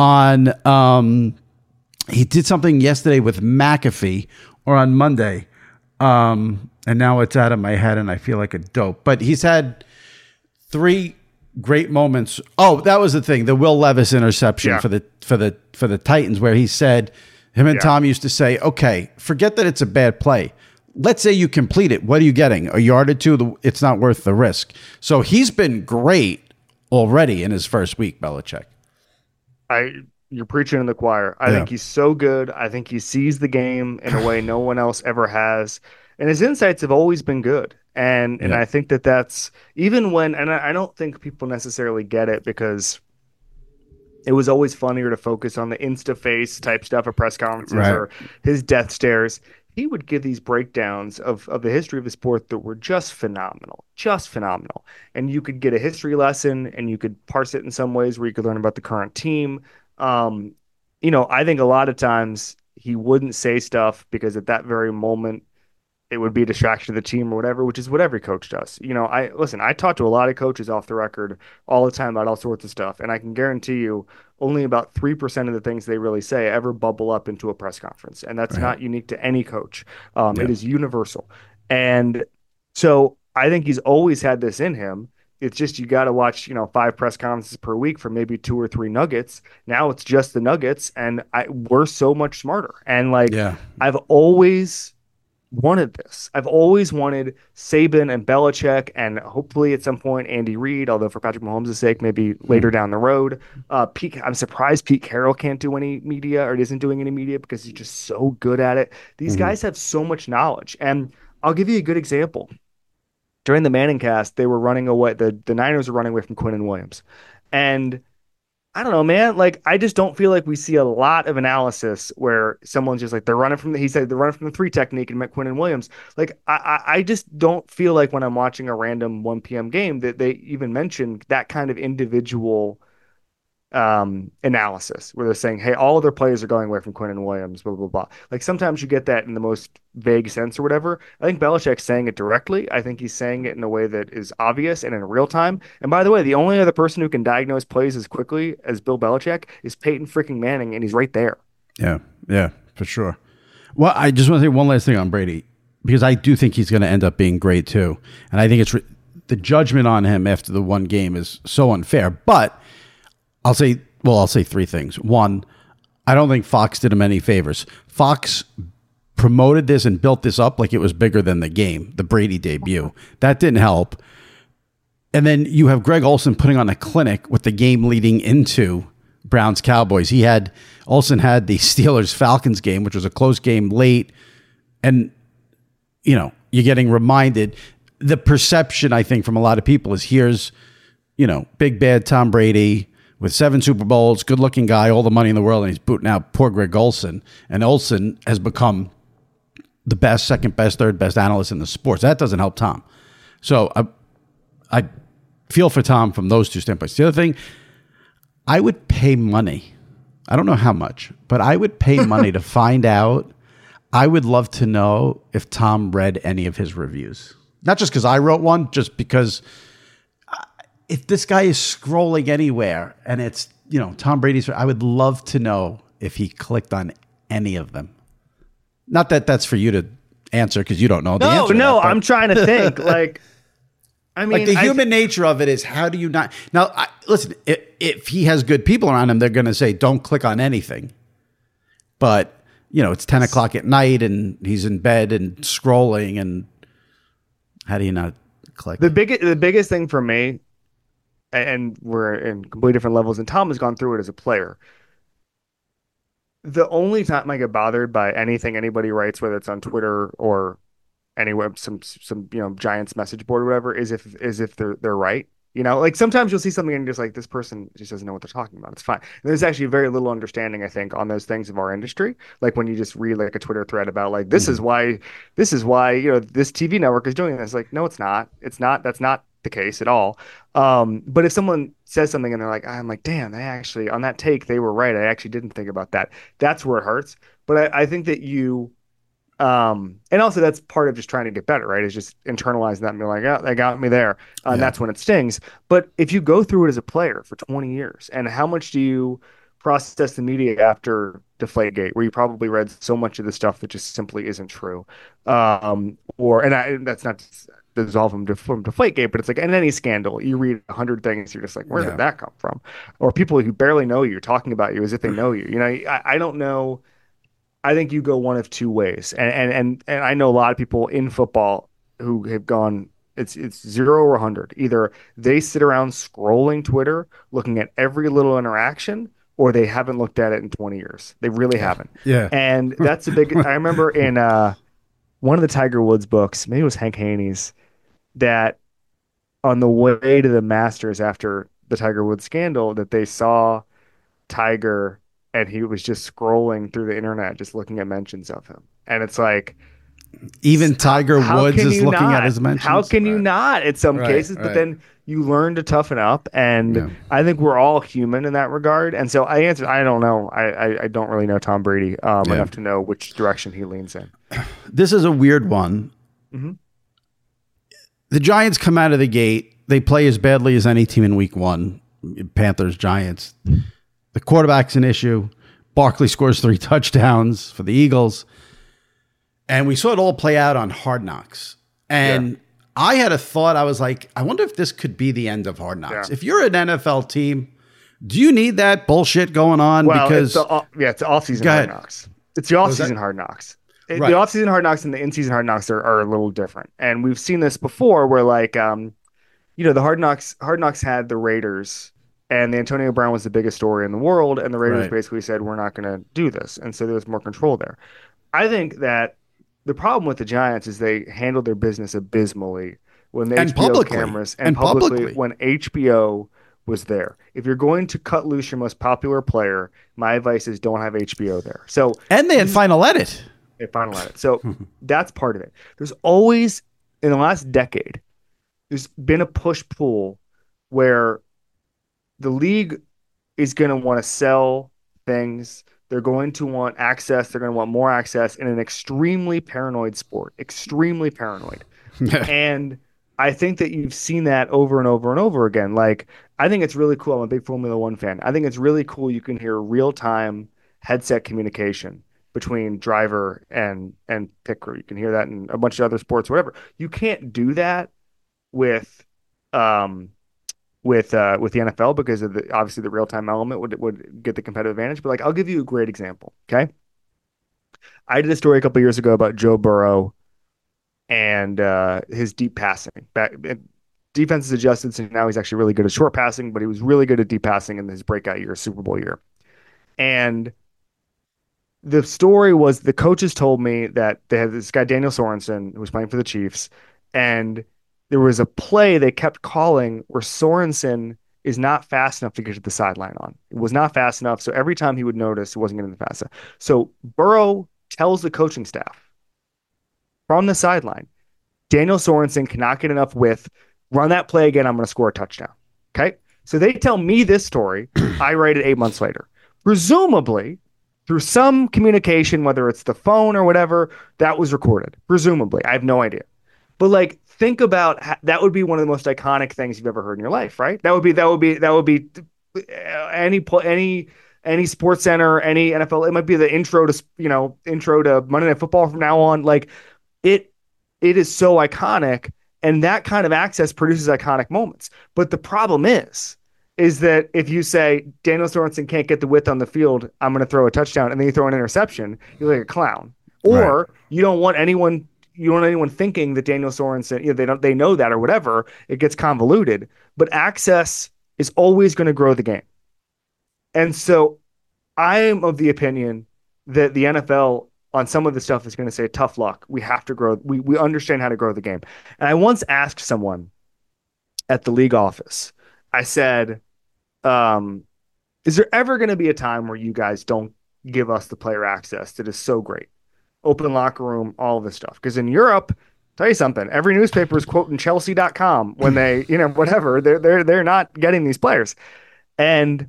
he did something yesterday with McAfee, or on Monday. And now it's out of my head and I feel like a dope. But he's had 3 great moments. Oh, that was the thing. The Will Levis interception for the Titans, where he said, him and Tom used to say, okay, forget that it's a bad play. Let's say you complete it. What are you getting? A yard or 2? It's not worth the risk. So he's been great already in his first week, Belichick. You're preaching in the choir. I think he's so good. I think he sees the game in a way no one else ever has. And his insights have always been good. And I think that's even when, and I don't think people necessarily get it, because it was always funnier to focus on the Insta face type stuff at press conferences or his death stares. he would give these breakdowns of the history of the sport that were just phenomenal, just phenomenal. And you could get a history lesson and you could parse it in some ways where you could learn about the current team. Um, I think a lot of times he wouldn't say stuff because at that very moment it would be a distraction to the team or whatever, which is what every coach does. I talk to a lot of coaches off the record all the time about all sorts of stuff, and I can guarantee you only about 3% of the things they really say ever bubble up into a press conference. And that's Right. not unique to any coach. Yeah. It is universal. And so I think he's always had this in him. It's just you got to watch, 5 press conferences per week for maybe 2 or 3 nuggets. Now it's just the nuggets, and we're so much smarter. And like Yeah. I've always wanted this. I've always wanted Saban and Belichick, and hopefully at some point Andy Reid. Although for Patrick Mahomes' sake, maybe later down the road. I'm surprised Pete Carroll can't do any media or isn't doing any media because he's just so good at it. These Mhm. guys have so much knowledge, and I'll give you a good example. During the Manning cast, they were running away. The Niners were running away from Quinn and Williams, and I don't know, man. Like, I just don't feel like we see a lot of analysis where someone's just like he said they're running from the three technique and met Quinn and Williams. Like, I just don't feel like when I'm watching a random 1 p.m. game that they even mention that kind of individual analysis where they're saying, hey, all of their players are going away from Quinn and Williams, blah, blah, blah. Like sometimes you get that in the most vague sense or whatever. I think Belichick's saying it directly. I think he's saying it in a way that is obvious and in real time. And by the way, the only other person who can diagnose plays as quickly as Bill Belichick is Peyton freaking Manning, and he's right there. Yeah. Yeah, for sure. Well, I just want to say one last thing on Brady because I do think he's going to end up being great too. And I think the judgment on him after the one game is so unfair. But I'll say 3 things. One, I don't think Fox did him any favors. Fox promoted this and built this up like it was bigger than the game, the Brady debut. That didn't help. And then you have Greg Olsen putting on a clinic with the game leading into Browns Cowboys. Olsen had the Steelers Falcons game, which was a close game late. And, you're getting reminded. The perception, I think, from a lot of people is here's, big bad Tom Brady with 7 Super Bowls, good-looking guy, all the money in the world, and he's booting out poor Greg Olsen. And Olsen has become the best, second best, third best analyst in the sports. That doesn't help Tom. So I feel for Tom from those two standpoints. The other thing, I would pay money. I don't know how much, but I would pay money to find out. I would love to know if Tom read any of his reviews. Not just because I wrote one, just because if this guy is scrolling anywhere and it's, Tom Brady's, I would love to know if he clicked on any of them. Not that that's for you to answer because you don't know the answer. No, I'm trying to think. I mean, the human nature of it is how do you not? Now, listen, if he has good people around him, they're going to say, don't click on anything. But, it's 10 o'clock at night and he's in bed and scrolling. And how do you not click? The biggest thing for me, and we're in completely different levels, and Tom has gone through it as a player. The only time I get bothered by anything anybody writes, whether it's on Twitter or anywhere, some Giants message board or whatever, is if they're right. Like sometimes you'll see something and you're just like, this person just doesn't know what they're talking about. It's fine. And there's actually very little understanding, I think, on those things of our industry. Like when you just read like a Twitter thread about like this is why this TV network is doing this. Like, no, it's not. It's not. That's not the case at all. But if someone says something and they're like, I'm like, damn, they actually on that take they were right. I actually didn't think about that. That's where it hurts. But I think that and also that's part of just trying to get better, right? Is just internalizing that and be like, oh, they got me there. And that's when it stings. But if you go through it as a player for 20 years, and how much do you process the media after Deflategate, where you probably read so much of the stuff that just simply isn't true? That's not to dissolve from Deflategate, but it's like in any scandal, you read 100 things, you're just like, where did that come from? Or people who barely know you talking about you as if they know you. I don't know. I think you go one of two ways, and I know a lot of people in football who have gone. It's 0 or 100. Either they sit around scrolling Twitter, looking at every little interaction, or they haven't looked at it in 20 years. They really haven't. Yeah, and that's a big. I remember in one of the Tiger Woods books, maybe it was Hank Haney's, that on the way to the Masters after the Tiger Woods scandal, that they saw Tiger. And he was just scrolling through the internet, just looking at mentions of him. And it's like, even Tiger Woods is looking at his mentions. How can you not in some cases? But then you learn to toughen up, and I think we're all human in that regard. And so I don't know. I don't really know Tom Brady enough to know which direction he leans in. This is a weird one. Mm-hmm. The Giants come out of the gate. They play as badly as any team in week one. Panthers, Giants. The quarterback's an issue. Barkley scores 3 touchdowns for the Eagles. And we saw it all play out on Hard Knocks. And I had a thought. I was like, I wonder if this could be the end of Hard Knocks. Yeah. If you're an NFL team, do you need that bullshit going on? Well, because it's the off-season Hard Knocks. It's the off-season Hard Knocks. The off-season Hard Knocks and the in-season Hard Knocks are a little different. And we've seen this before where, like, the Hard Knocks had the Raiders, and the Antonio Brown was the biggest story in the world, and the Raiders basically said, we're not going to do this. And so there was more control there. I think that the problem with the Giants is they handled their business abysmally when the HBO cameras and publicly when HBO was there. If you're going to cut loose your most popular player, my advice is don't have HBO there. So they had final edit. So that's part of it. There's always, in the last decade, there's been a push-pull where the league is going to want to sell things. They're going to want access. They're going to want more access in an extremely paranoid sport. Extremely paranoid. And I think that you've seen that over and over and over again. Like, I think it's really cool. I'm a big Formula One fan. I think it's really cool you can hear real-time headset communication between driver and pit crew. You can hear that in a bunch of other sports, whatever. You can't do that with the NFL because of obviously the real-time element would get the competitive advantage. But like, I'll give you a great example. Okay. I did a story a couple of years ago about Joe Burrow and his deep passing. Defense has adjusted, so now he's actually really good at short passing, but he was really good at deep passing in his breakout year, Super Bowl year. And the story was the coaches told me that they had this guy, Daniel Sorensen, who was playing for the Chiefs, and there was a play they kept calling where Sorensen is not fast enough to get to the sideline on. It was not fast enough, so every time he would notice, it wasn't getting the fast enough. So Burrow tells the coaching staff from the sideline, Daniel Sorensen cannot get enough width. Run that play again, I'm going to score a touchdown. Okay? So they tell me this story. I write it 8 months later. Presumably, through some communication, whether it's the phone or whatever, that was recorded. Presumably. I have no idea. But like, think about that would be one of the most iconic things you've ever heard in your life, right? That would be any Sports Center, any NFL. It might be the intro to Monday Night Football from now on. Like, it is so iconic, and that kind of access produces iconic moments. But the problem is that if you say Daniel Sorensen can't get the width on the field, I'm going to throw a touchdown, and then you throw an interception, you're like a clown. Or you don't want anyone thinking that Daniel Sorensen, they know that or whatever. It gets convoluted. But access is always going to grow the game. And so I am of the opinion that the NFL on some of the stuff is going to say, tough luck. We have to grow. We understand how to grow the game. And I once asked someone at the league office, I said, is there ever going to be a time where you guys don't give us the player access that is so great? Open locker room, all of this stuff. Because in Europe, tell you something, every newspaper is quoting Chelsea.com when they, whatever, they're not getting these players. And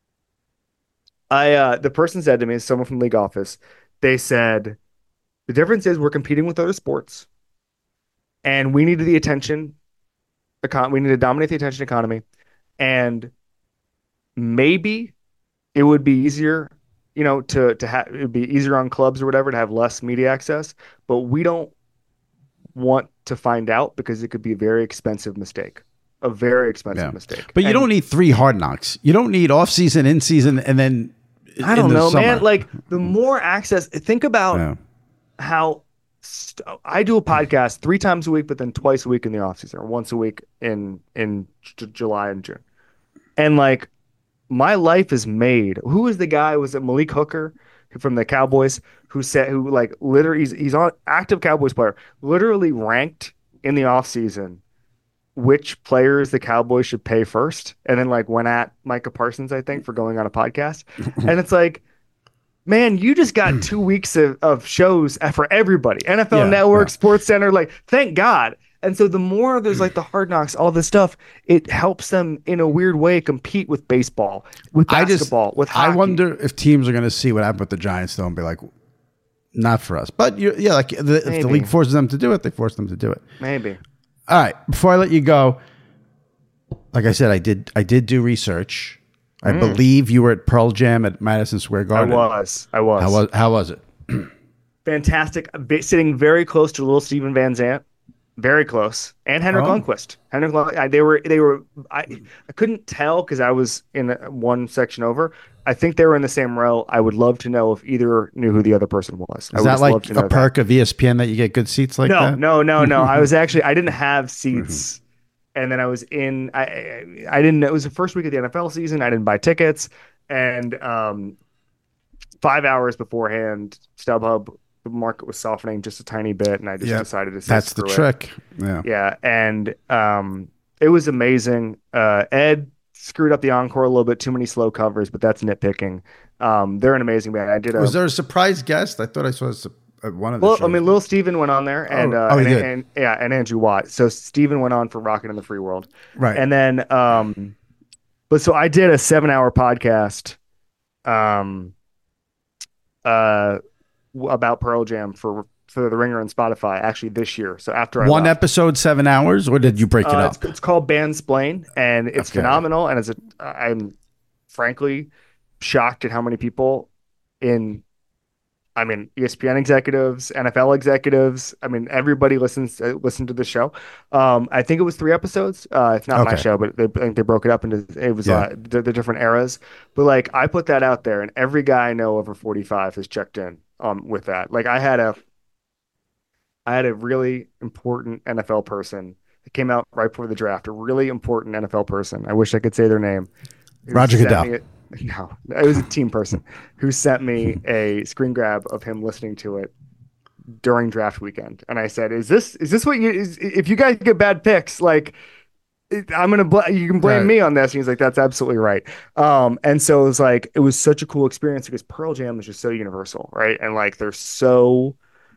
the person said to me, someone from the league office, they said, the difference is we're competing with other sports and we need the attention. We need to dominate the attention economy. And maybe it would be easier, to have, it would be easier on clubs or whatever to have less media access, but we don't want to find out because it could be a very expensive mistake. A very expensive mistake. But you don't need 3 Hard Knocks. You don't need off season, in season, and then I don't know, man. Like, the more access, think about how I do a podcast 3 times a week, but then twice a week in the off season, or once a week in July and June. And like, my life is made. Who was the guy? Was it Malik Hooker from the Cowboys who literally he's on active Cowboys player, literally ranked in the off season which players the Cowboys should pay first, and then like went at Micah Parsons, I think, for going on a podcast. And it's like, man, you just got 2 weeks of shows for everybody. NFL Yeah, Network, yeah. Sports Center, like, thank God. And so the more there's like the Hard Knocks, all this stuff, it helps them in a weird way compete with baseball, with basketball, with hockey. I wonder if teams are going to see what happened with the Giants though and be like, not for us. But like if the league forces them to do it, they force them to do it. Maybe. All right. Before I let you go, like I said, I did do research. I believe you were at Pearl Jam at Madison Square Garden. I was. How was it? Fantastic. Sitting very close to little Steven Van Zandt. Very close, and Henrik Lundqvist. I couldn't tell because I was in one section over. I think they were in the same row. I would love to know if either knew who the other person was. Is that like a perk of ESPN that you get good seats like that? No. I didn't have seats, and then I was in. I didn't know it was the first week of the NFL season. I didn't buy tickets, and 5 hours beforehand, StubHub. The market was softening just a tiny bit, and I just decided to say, that's the trick. Yeah, and it was amazing. Ed screwed up the encore a little bit, too many slow covers, but that's nitpicking. They're an amazing band. Was there a surprise guest? I thought I saw one of the shows. I mean, Lil Steven went on there, and and Andrew Watt. So Steven went on for Rockin' in the Free World, right? And then, but so I did a 7-hour podcast, about Pearl Jam for the Ringer and Spotify actually this year. So after one episode, 7 hours, or did you break it up? It's called Bandsplain, and it's phenomenal. And I'm frankly shocked at how many people ESPN executives, NFL executives. I mean, everybody listened to the show. I think it was 3 episodes. It's not my show, but I think they broke it up into the different eras. But like, I put that out there, and every guy I know over 45 has checked in with that. Like, I had a really important NFL person that came out right before the draft. A really important NFL person. I wish I could say their name. Roger Goodell. No, it was a team person who sent me a screen grab of him listening to it during draft weekend. And I said, is this what if you guys get bad picks, like, you can blame me on this. And he's like, that's absolutely right. And so it was such a cool experience because Pearl Jam is just so universal. Right. And like, they're so,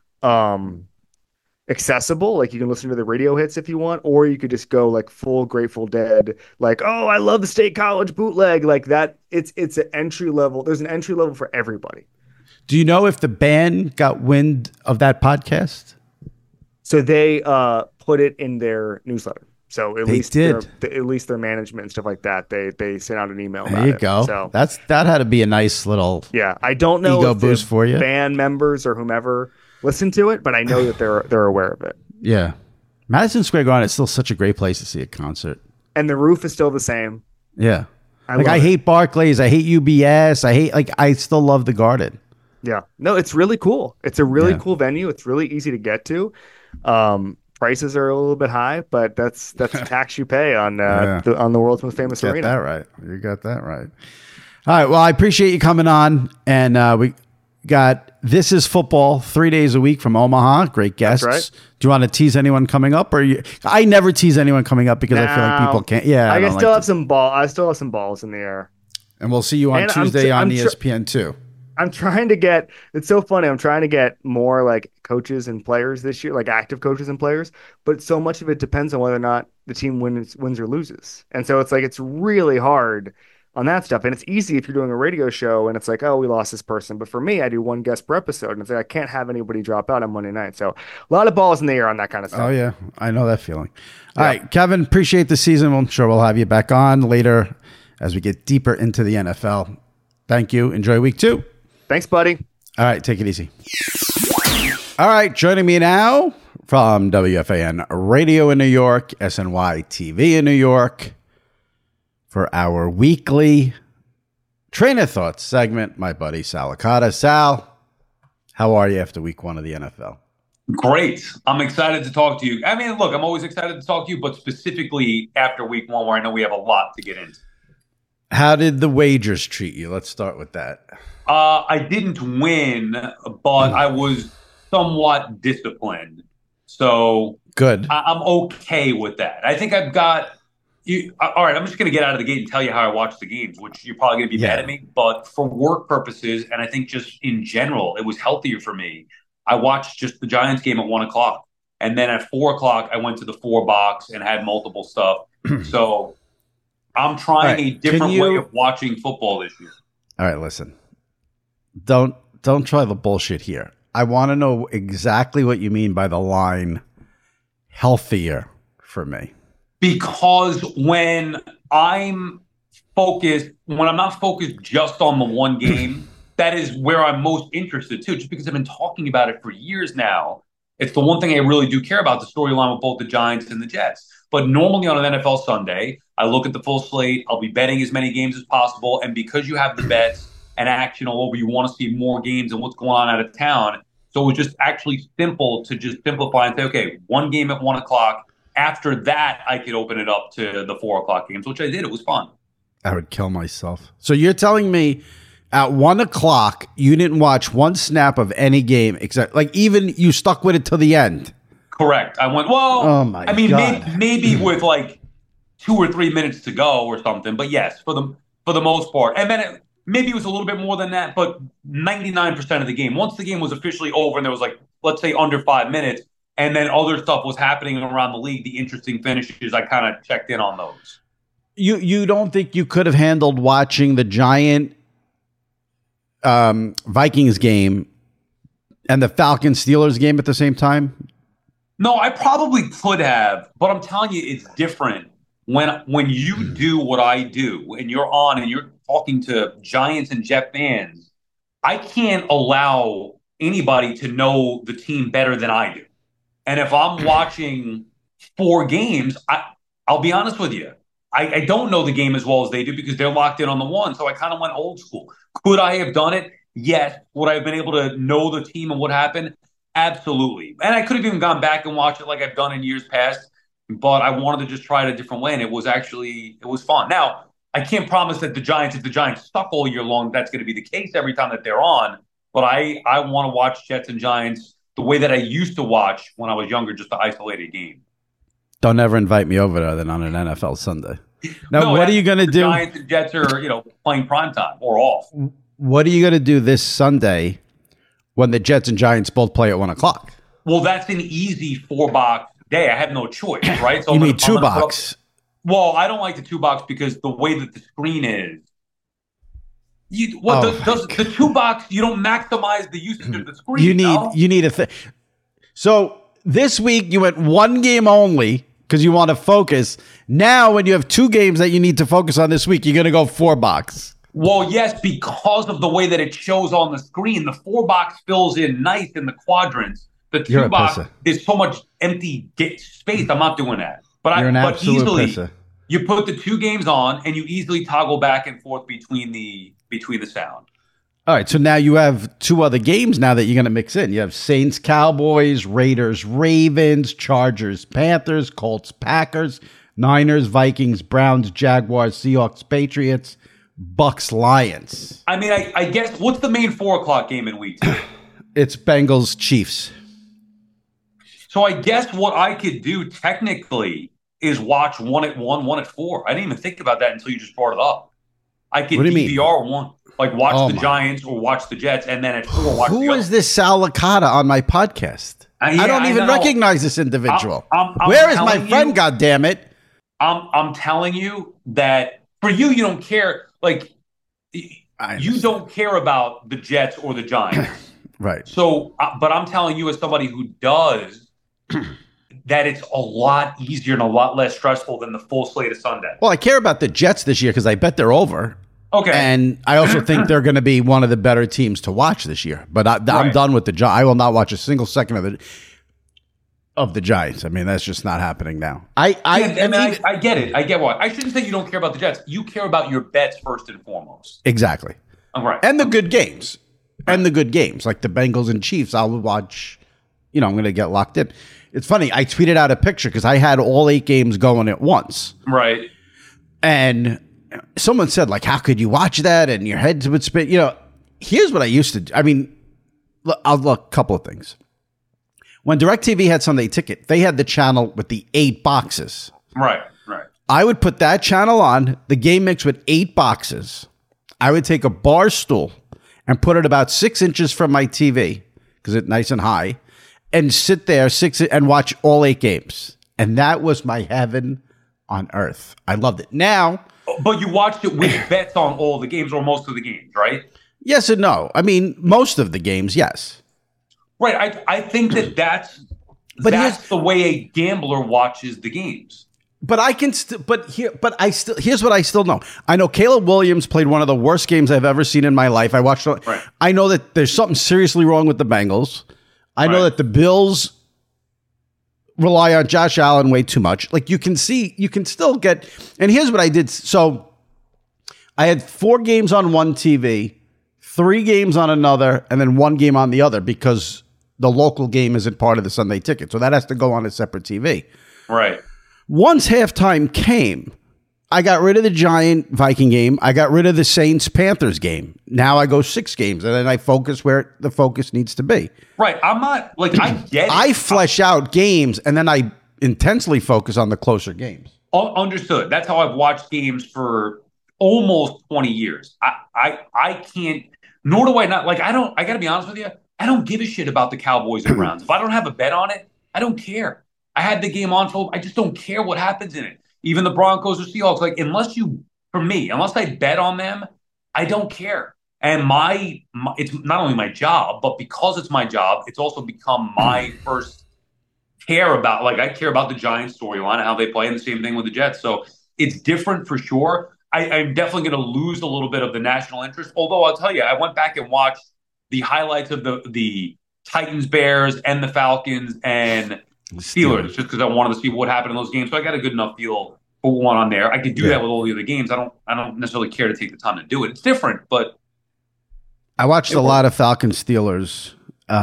accessible. Like, you can listen to the radio hits if you want, or you could just go like full Grateful Dead, like, oh, I love the State College bootleg, like that. It's an entry level. There's an entry level for everybody. Do you know if the band got wind of that podcast? So they put it in their newsletter. So at least their management and stuff like that, they sent out an email. There you go. So that had to be a nice little I don't know ego if boost for you, band members or whomever listen to it, but I know that they're aware of it. Yeah, Madison Square Garden is still such a great place to see a concert, and the roof is still the same. Yeah, I hate Barclays, I hate UBS, I still love the Garden. Yeah, no, it's really cool. It's a really cool venue. It's really easy to get to. Prices are a little bit high, but that's the tax you pay on the world's most famous arena. You got that right. All right. Well, I appreciate you coming on, and we got This Is Football 3 days a week from Omaha. Great guests. That's right. Do you want to tease anyone coming up, I never tease anyone coming up because I feel like people can't. Yeah, I still have some balls in the air, and we'll see you on Tuesday on ESPN too. I'm trying to get, it's so funny. I'm trying to get more like coaches and players this year, like active coaches and players, but so much of it depends on whether or not the team wins or loses. And so it's like, it's really hard on that stuff. And it's easy if you're doing a radio show and it's like, oh, we lost this person. But for me, I do one guest per episode, and it's like, I can't have anybody drop out on Monday night. So a lot of balls in the air on that kind of stuff. Oh yeah. I know that feeling. All right, Kevin, appreciate the season. I'm sure we'll have you back on later as we get deeper into the NFL. Thank you. Enjoy week 2. Thanks, buddy. All right, take it easy. All right, joining me now from WFAN Radio in New York, SNY TV in New York, for our weekly Train of Thought segment, my buddy Sal Licata. Sal, how are you after week 1 of the NFL? Great. I'm excited to talk to you. I mean, look, I'm always excited to talk to you, but specifically after week 1, where I know we have a lot to get into. How did the wagers treat you? Let's start with that. I didn't win, but I was somewhat disciplined. So good. I'm okay with that. I think I've got All right, I'm just going to get out of the gate and tell you how I watch the games, which you're probably going to be mad at me. But for work purposes, and I think just in general, it was healthier for me. I watched just the Giants game at 1:00. And then at 4:00, I went to the 4 box and had multiple stuff. So I'm trying a different way of watching football this year. All right, listen. Don't try the bullshit here. I want to know exactly what you mean by the line healthier for me. Because when I'm not focused just on the one game, that is where I'm most interested too, just because I've been talking about it for years now. It's the one thing I really do care about, the storyline with both the Giants and the Jets. But normally on an NFL Sunday, I look at the full slate. I'll be betting as many games as possible. And because you have the bets and action all over, you want to see more games and what's going on out of town. So it was just actually simple to just simplify and say, okay, one game at 1:00. After that, I could open it up to the 4:00 games, which I did. It was fun. I would kill myself. So you're telling me at 1:00, you didn't watch one snap of any game except, like, even you stuck with it till the end. Correct. I went, God. Maybe with like 2 or 3 minutes to go or something. But yes, for the most part. And then maybe it was a little bit more than that, but 99% of the game. Once the game was officially over and there was like, let's say under 5 minutes, and then other stuff was happening around the league, the interesting finishes, I kind of checked in on those. You don't think you could have handled watching the Giant Vikings game and the Falcons Steelers game at the same time? No, I probably could have, but I'm telling you, it's different when you do what I do and you're on and you're talking to Giants and Jet fans. I can't allow anybody to know the team better than I do. And if I'm watching 4 games, I'll be honest with you. I don't know the game as well as they do because they're locked in on the one. So I kind of went old school. Could I have done it? Yes. Would I have been able to know the team and what happened? Absolutely. And I could have even gone back and watched it like I've done in years past. But I wanted to just try it a different way. And it was fun. Now, I can't promise that if the Giants suck all year long, that's going to be the case every time that they're on. But I want to watch Jets and Giants the way that I used to watch when I was younger, just the isolated game. Don't ever invite me over there then on an NFL Sunday. Now, what are you going to do? Giants and Jets are, playing primetime or off. What are you going to do this Sunday when the Jets and Giants both play at 1:00? Well, that's an easy 4-box day. I have no choice, right? So you need 2-box. Well, I don't like the 2-box because the way that the screen is. The 2-box, you don't maximize the usage of the screen. You need a thing. So this week you went one game only because you want to focus. Now when you have 2 games that you need to focus on this week, you're going to go 4-box. Well, yes, because of the way that it shows on the screen, the 4-box fills in nice in the quadrants. The 2-box is so much empty space. I'm not doing that. But easily, you put the 2 games on and you easily toggle back and forth between the sound. All right, so now you have 2 other games now that you're going to mix in. You have Saints, Cowboys, Raiders, Ravens, Chargers, Panthers, Colts, Packers, Niners, Vikings, Browns, Jaguars, Seahawks, Patriots, Bucks, Lions. I mean, I guess, what's the main 4:00 game in week 2? It's Bengals, Chiefs. So I guess what I could do technically is watch 1 at 1, 1 at 4. I didn't even think about that until you just brought it up. I could DVR one, like watch the Giants or watch the Jets, and then at 4 watch the Who is this Sal Licata on my podcast? I don't even recognize this individual. Where is my friend, goddammit? I'm telling you that for you don't care. Like, you don't care about the Jets or the Giants. Right. So, but I'm telling you as somebody who does, that it's a lot easier and a lot less stressful than the full slate of Sunday. Well, I care about the Jets this year because I bet they're over. Okay. And I also think they're going to be one of the better teams to watch this year. But I'm done with the Giants. I will not watch a single second of the Giants. I mean, that's just not happening now. I get it. I get why. I shouldn't say you don't care about the Jets. You care about your bets first and foremost. Exactly. All right. And the good games. And the good games. Like the Bengals and Chiefs, I'll watch. I'm going to get locked in. It's funny. I tweeted out a picture because I had all 8 games going at once. Right. And someone said, like, how could you watch that? And your head would spin. Here's what I used to do. I mean, I'll look a couple of things. When DirecTV had Sunday Ticket, they had the channel with the 8 boxes. Right. I would put that channel on, the game mix with 8 boxes. I would take a bar stool and put it about 6 inches from my TV because it's nice and high, and sit there and watch all 8 games. And that was my heaven on earth. I loved it. Now, but you watched it with bets on all the games or most of the games, right? Yes and no. I mean, most of the games, yes. Right. I think that's the way a gambler watches the games. But I can here's what I still know. I know Caleb Williams played one of the worst games I've ever seen in my life. I watched it. Right. I know that there's something seriously wrong with the Bengals. I know that the Bills rely on Josh Allen way too much. Like you can still get, and here's what I did. So I had 4 games on one TV, 3 games on another, and then 1 game on the other because the local game isn't part of the Sunday ticket. So that has to go on a separate TV. Right. Once halftime came, I got rid of the Giant-Viking game. I got rid of the Saints-Panthers game. Now I go 6 games, and then I focus where the focus needs to be. Right. I'm not, like, I get it. I flesh out games, and then I intensely focus on the closer games. Understood. That's how I've watched games for almost 20 years. I can't, nor do I not, like, I got to be honest with you, I don't give a shit about the Cowboys and Browns. If I don't have a bet on it, I don't care. I had the game on, so I just don't care what happens in it. Even the Broncos or Seahawks, like unless I bet on them, I don't care. And it's not only my job, but because it's my job, it's also become my first care about. Like I care about the Giants storyline and how they play, and the same thing with the Jets. So it's different for sure. I'm definitely going to lose a little bit of the national interest. Although I'll tell you, I went back and watched the highlights of the Titans, Bears, and the Falcons and Steelers, just because I wanted to see what happened in those games. So I got a good enough feel for one on there. I could do that with all the other games. I don't necessarily care to take the time to do it. It's different, but I watched a lot of Falcons Steelers.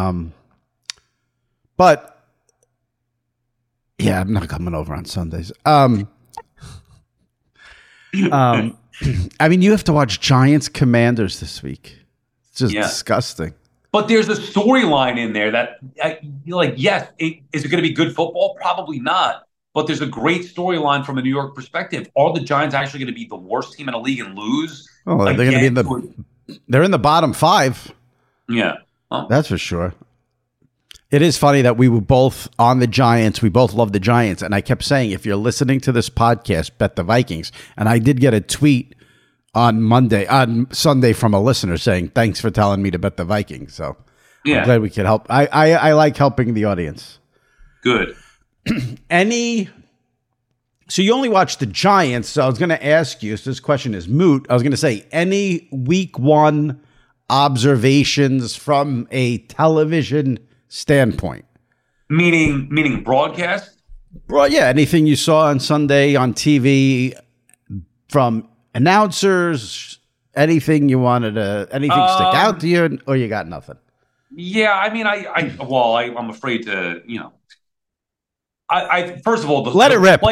But yeah, I'm not coming over on Sundays. I mean, you have to watch Giants Commanders this week. It's just disgusting. But there's a storyline in there that, yes, is it going to be good football? Probably not. But there's a great storyline from a New York perspective. Are the Giants actually going to be the worst team in the league and lose? Oh, they're going to be they're in the bottom 5. Yeah. Well, that's for sure. It is funny that we were both on the Giants. We both love the Giants. And I kept saying, if you're listening to this podcast, bet the Vikings. And I did get a tweet on Sunday from a listener saying, thanks for telling me to bet the Vikings. So I'm glad we could help. I like helping the audience. Good. So you only watch the Giants. So I was going to ask you, so this question is moot. I was going to say, any week 1 observations from a television standpoint? Meaning broadcast? Well, yeah, anything you saw on Sunday on TV from announcers, anything you wanted to, anything stick out to you, or you got nothing? Yeah, I mean, I'm afraid to, I first of all, let it rip.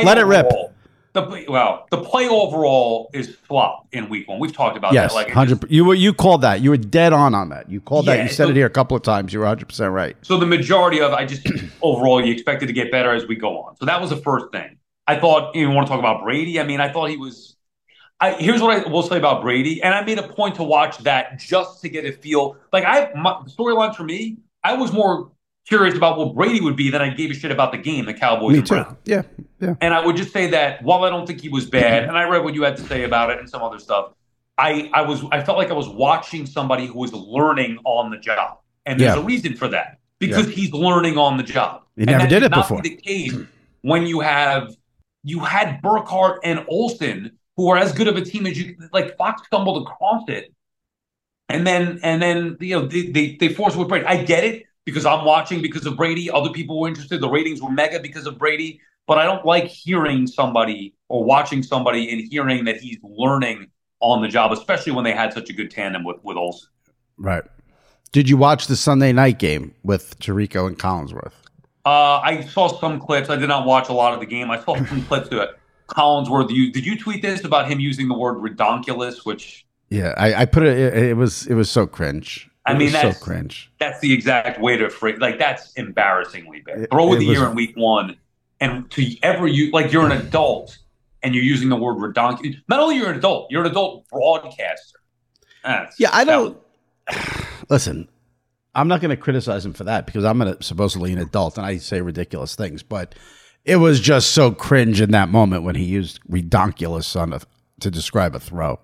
The play overall is flop in week 1. We've talked about that. Like 100%. You called that. You were dead on that. You called that. You said it here a couple of times. You were 100% right. So the majority of, overall, you expect it to get better as we go on. So that was the first thing. I thought, you want to talk about Brady? I mean, I thought he was. Here's what I will say about Brady, and I made a point to watch that just to get a feel. Like my storyline for me, I was more curious about what Brady would be than I gave a shit about the game, the Cowboys. Me too. Browns. Yeah. And I would just say that while I don't think he was bad, and I read what you had to say about it and some other stuff, I felt like I was watching somebody who was learning on the job, and there's a reason for that because he's learning on the job. He never did it before. Be the case when you had Burkhardt and Olsen, who are as good of a team as you like. Fox stumbled across it, and then they forced it with Brady. I get it because I'm watching because of Brady. Other people were interested. The ratings were mega because of Brady. But I don't like hearing somebody or watching somebody and hearing that he's learning on the job, especially when they had such a good tandem with Olsen. Right. Did you watch the Sunday night game with Tirico and Collinsworth? I saw some clips. I did not watch a lot of the game. I saw some clips to it. Collinsworth, did you tweet this about him using the word redonkulous? Which I put it. It was so cringe. That's so cringe. That's the exact way to phrase. Like that's embarrassingly bad. Throw of the year in week 1, and to ever you like you're an adult and you're using the word redonkulous. Not only you're an adult broadcaster. I don't listen. I'm not going to criticize him for that because I'm supposedly an adult and I say ridiculous things, but it was just so cringe in that moment when he used redonkulous to describe a throw.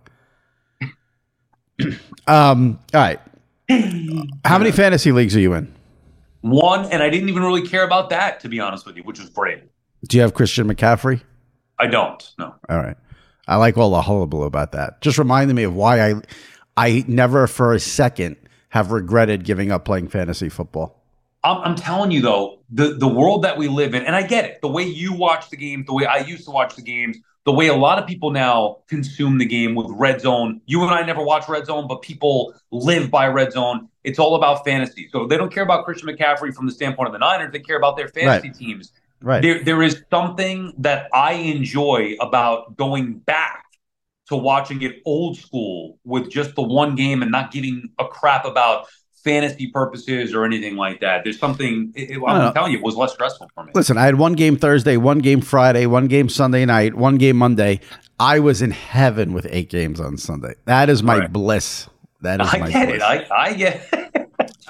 All right. How many fantasy leagues are you in? One, and I didn't even really care about that, to be honest with you, which was great. Do you have Christian McCaffrey? I don't, no. All right. I like all the hullabaloo about that. Just reminded me of why I never for a second have regretted giving up playing fantasy football. I'm telling you, though, the world that we live in, and I get it, the way you watch the games, the way I used to watch the games, the way a lot of people now consume the game with Red Zone. You and I never watch Red Zone, but people live by Red Zone. It's all about fantasy. So they don't care about Christian McCaffrey from the standpoint of the Niners. They care about their fantasy teams. Right. There is something that I enjoy about going back to watching it old school with just the one game and not giving a crap about fantasy purposes or anything like that. There's something, I'm telling you, it was less stressful for me. Listen, I had one game Thursday, one game Friday, one game Sunday night, one game Monday. I was in heaven with 8 games on Sunday. That is my bliss. That is my bliss. I get it.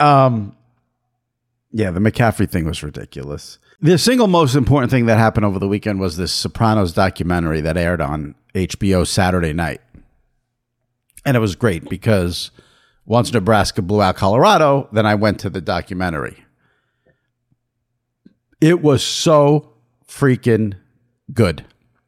Yeah, the McCaffrey thing was ridiculous. The single most important thing that happened over the weekend was this Sopranos documentary that aired on HBO Saturday night. And it was great because once Nebraska blew out Colorado, then I went to the documentary. It was so freaking good.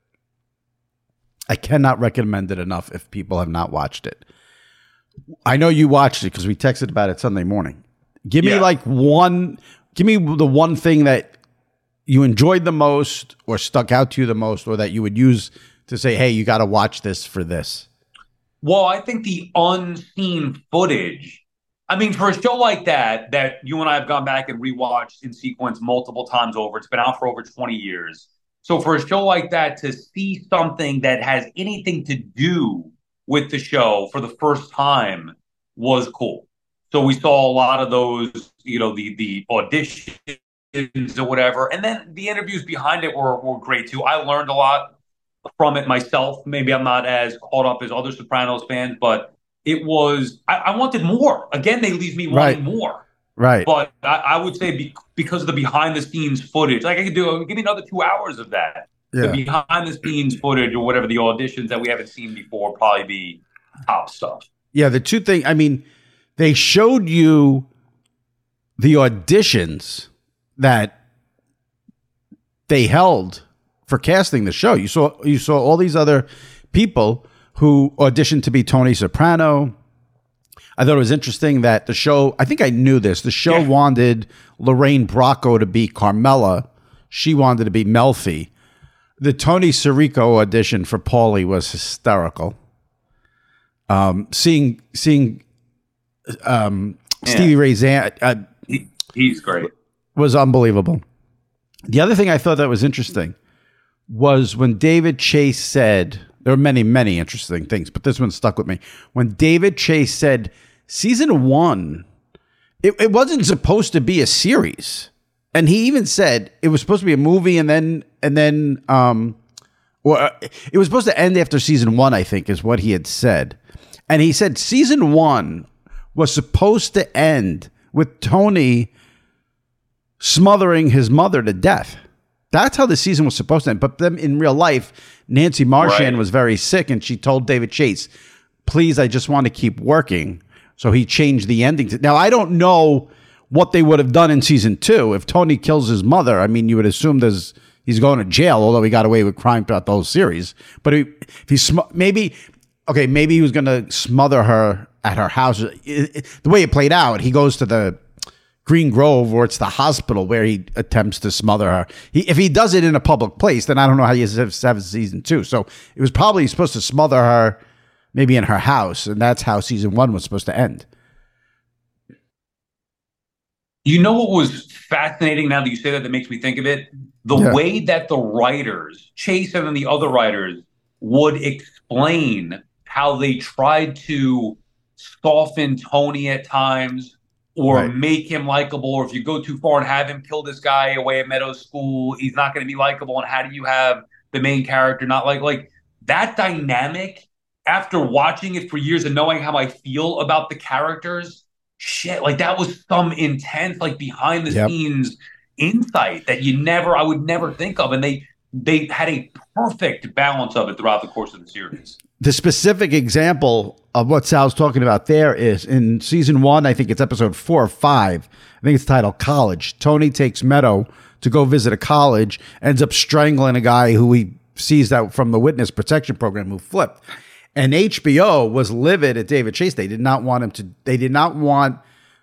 I cannot recommend it enough if people have not watched it. I know you watched it because we texted about it Sunday morning. Give me the one thing that you enjoyed the most or stuck out to you the most or that you would use to say, hey, you got to watch this for this. Well, I think the unseen footage, I mean, for a show like that you and I have gone back and rewatched in sequence multiple times over, it's been out for over 20 years. So for a show like that, to see something that has anything to do with the show for the first time was cool. So we saw a lot of those, the auditions or whatever. And then the interviews behind it were great too. I learned a lot from it myself. Maybe I'm not as caught up as other Sopranos fans, but it was, I wanted more. Again, they leave me wanting more. Right. But I would say because of the behind the scenes footage, like I could give me another 2 hours of that. Yeah. The behind the scenes footage or whatever, the auditions that we haven't seen before, probably be top stuff. Yeah. The two things, I mean, they showed you the auditions that they held for casting the show. You saw all these other people who auditioned to be Tony Soprano. I thought it was interesting that the show, I think I knew this, the show wanted Lorraine Bracco to be Carmela. She wanted to be Melfi. The Tony Sirico audition for Paulie was hysterical. Seeing Stevie Ray Zahn, he's great, was unbelievable. The other thing I thought that was interesting was when David Chase said, there were many, many interesting things, but this one stuck with me. When David Chase said, season 1, it wasn't supposed to be a series. And he even said it was supposed to be a movie and then it was supposed to end after season 1, I think is what he had said. And he said season 1 was supposed to end with Tony smothering his mother to death. That's how the season was supposed to end. But then in real life, Nancy Marchand was very sick and she told David Chase, please, I just want to keep working. So he changed the ending. Now, I don't know what they would have done in season 2. If Tony kills his mother, I mean, you would assume he's going to jail, although he got away with crime throughout the whole series. But maybe he was going to smother her at her house. The way it played out, he goes to the Green Grove, or it's the hospital where he attempts to smother her. If he does it in a public place, then I don't know how you have season 2. So it was probably supposed to smother her maybe in her house, and that's how season 1 was supposed to end. You know what was fascinating now that you say that makes me think of it? The way that the writers, Chase and then the other writers, would explain how they tried to soften Tony at times, or make him likable, or if you go too far and have him kill this guy away at Meadows School, he's not going to be likable. And how do you have the main character not like that dynamic. After watching it for years and knowing how I feel about the characters, shit, like that was some intense, like behind the scenes insight that I would never think of, and they had a perfect balance of it throughout the course of the series. The specific example of what Sal's talking about there is in season 1, I think it's episode 4 or 5. I think it's titled College. Tony takes Meadow to go visit a college, ends up strangling a guy who he sees that from the witness protection program who flipped. And HBO was livid at David Chase. They did not want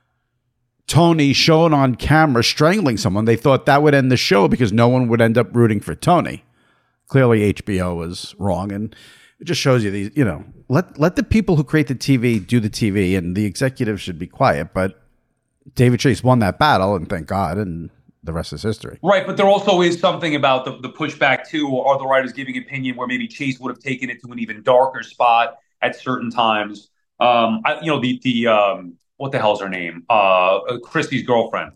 Tony shown on camera strangling someone. They thought that would end the show because no one would end up rooting for Tony. Clearly HBO was wrong. And it just shows you these, let the people who create the TV do the TV, and the executives should be quiet. But David Chase won that battle, and thank God. And the rest is history. Right, but there also is something about the pushback too, or the writers giving opinion where maybe Chase would have taken it to an even darker spot at certain times. What the hell's her name? Christie's girlfriend,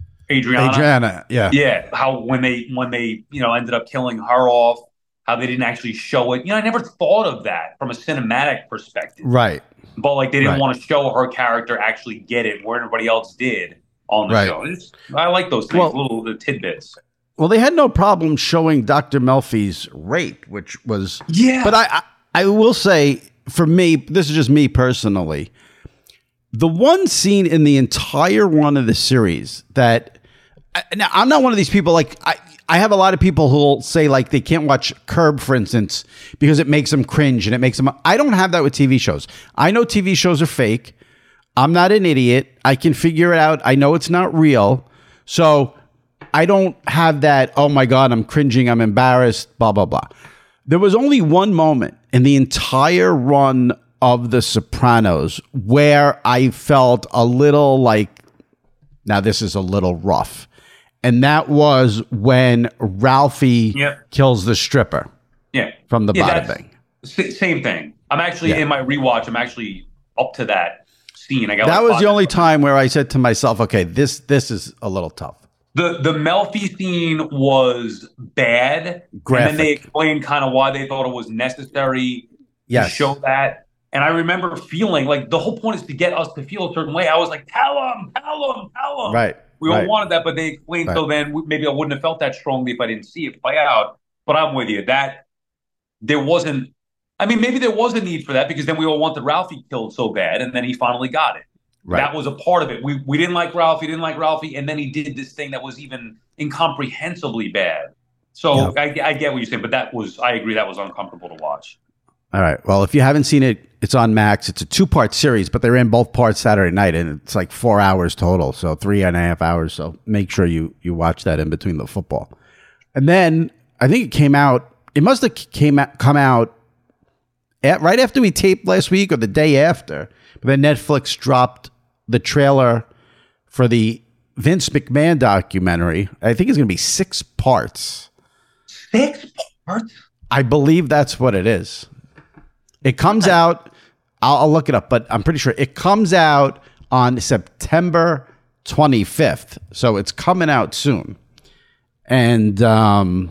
Adriana. Yeah. How when they ended up killing her off, how they didn't actually show it. I never thought of that from a cinematic perspective. Right. But like they didn't want to show her character actually get it where everybody else did on the show. I like those things, little tidbits. Well, they had no problem showing Dr. Melfi's rape, which was... Yeah. But I will say, for me, this is just me personally, the one scene in the entire run of the series that... Now, I'm not one of these people, like... I have a lot of people who will say, like, they can't watch Curb, for instance, because it makes them cringe and it makes them... I don't have that with TV shows. I know TV shows are fake. I'm not an idiot. I can figure it out. I know it's not real. So I don't have that, oh my God, I'm cringing, I'm embarrassed, blah, blah, blah. There was only one moment in the entire run of The Sopranos where I felt a little like, now this is a little rough. And that was when Ralphie kills the stripper from the bada bing. Same thing. I'm actually, in my rewatch, I'm actually up to that scene. That was the only time where I said to myself, okay, this is a little tough. The Melfi scene was bad. Graphic. And then they explained kind of why they thought it was necessary to show that. And I remember feeling like the whole point is to get us to feel a certain way. I was like, tell him. Right. We all wanted that, but they explained so then maybe I wouldn't have felt that strongly if I didn't see it play out. But I'm with you. That there wasn't... I mean, maybe there was a need for that because then we all wanted Ralphie killed so bad, and then he finally got it. Right. That was a part of it. We didn't like Ralphie, and then he did this thing that was even incomprehensibly bad. So I get what you're saying, but I agree, that was uncomfortable to watch. All right. Well, if you haven't seen it, it's on Max. It's a 2-part series, but they're in both parts Saturday night, and it's like 4 hours total, so 3.5 hours. So make sure you watch that in between the football. And then I think it came out. It must have come out right after we taped last week or the day after. But then Netflix dropped the trailer for the Vince McMahon documentary. I think it's going to be 6 parts. 6 parts? I believe that's what it is. It comes out, I'll look it up, but I'm pretty sure it comes out on September 25th. So it's coming out soon. And I'm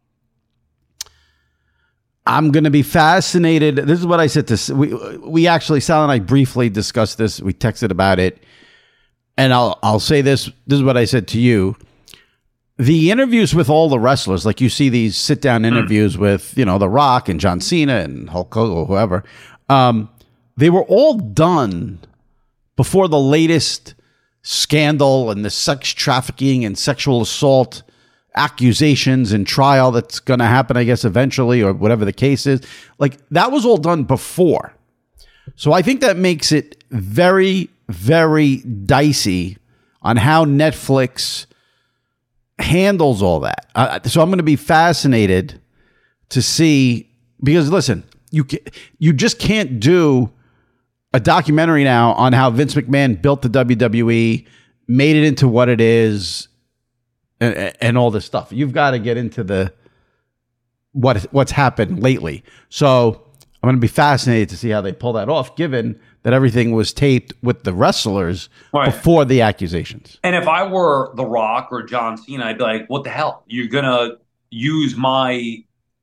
going to be fascinated. This is what I said to... We actually, Sal and I briefly discussed this. We texted about it. And I'll say this. This is what I said to you. The interviews with all the wrestlers, like you see these sit-down interviews with, The Rock and John Cena and Hulk Hogan or whoever, they were all done before the latest scandal and the sex trafficking and sexual assault accusations and trial that's going to happen, I guess, eventually, or whatever the case is. Like, that was all done before. So I think that makes it very, very dicey on how Netflix handles all that. So I'm going to be fascinated to see, because listen, you just can't do a documentary now on how Vince McMahon built the WWE, made it into what it is, and all this stuff. You've got to get into the what's happened lately. So I'm going to be fascinated to see how they pull that off, given that everything was taped with the wrestlers before the accusations. And if I were The Rock or John Cena, I'd be like, what the hell? You're going to use my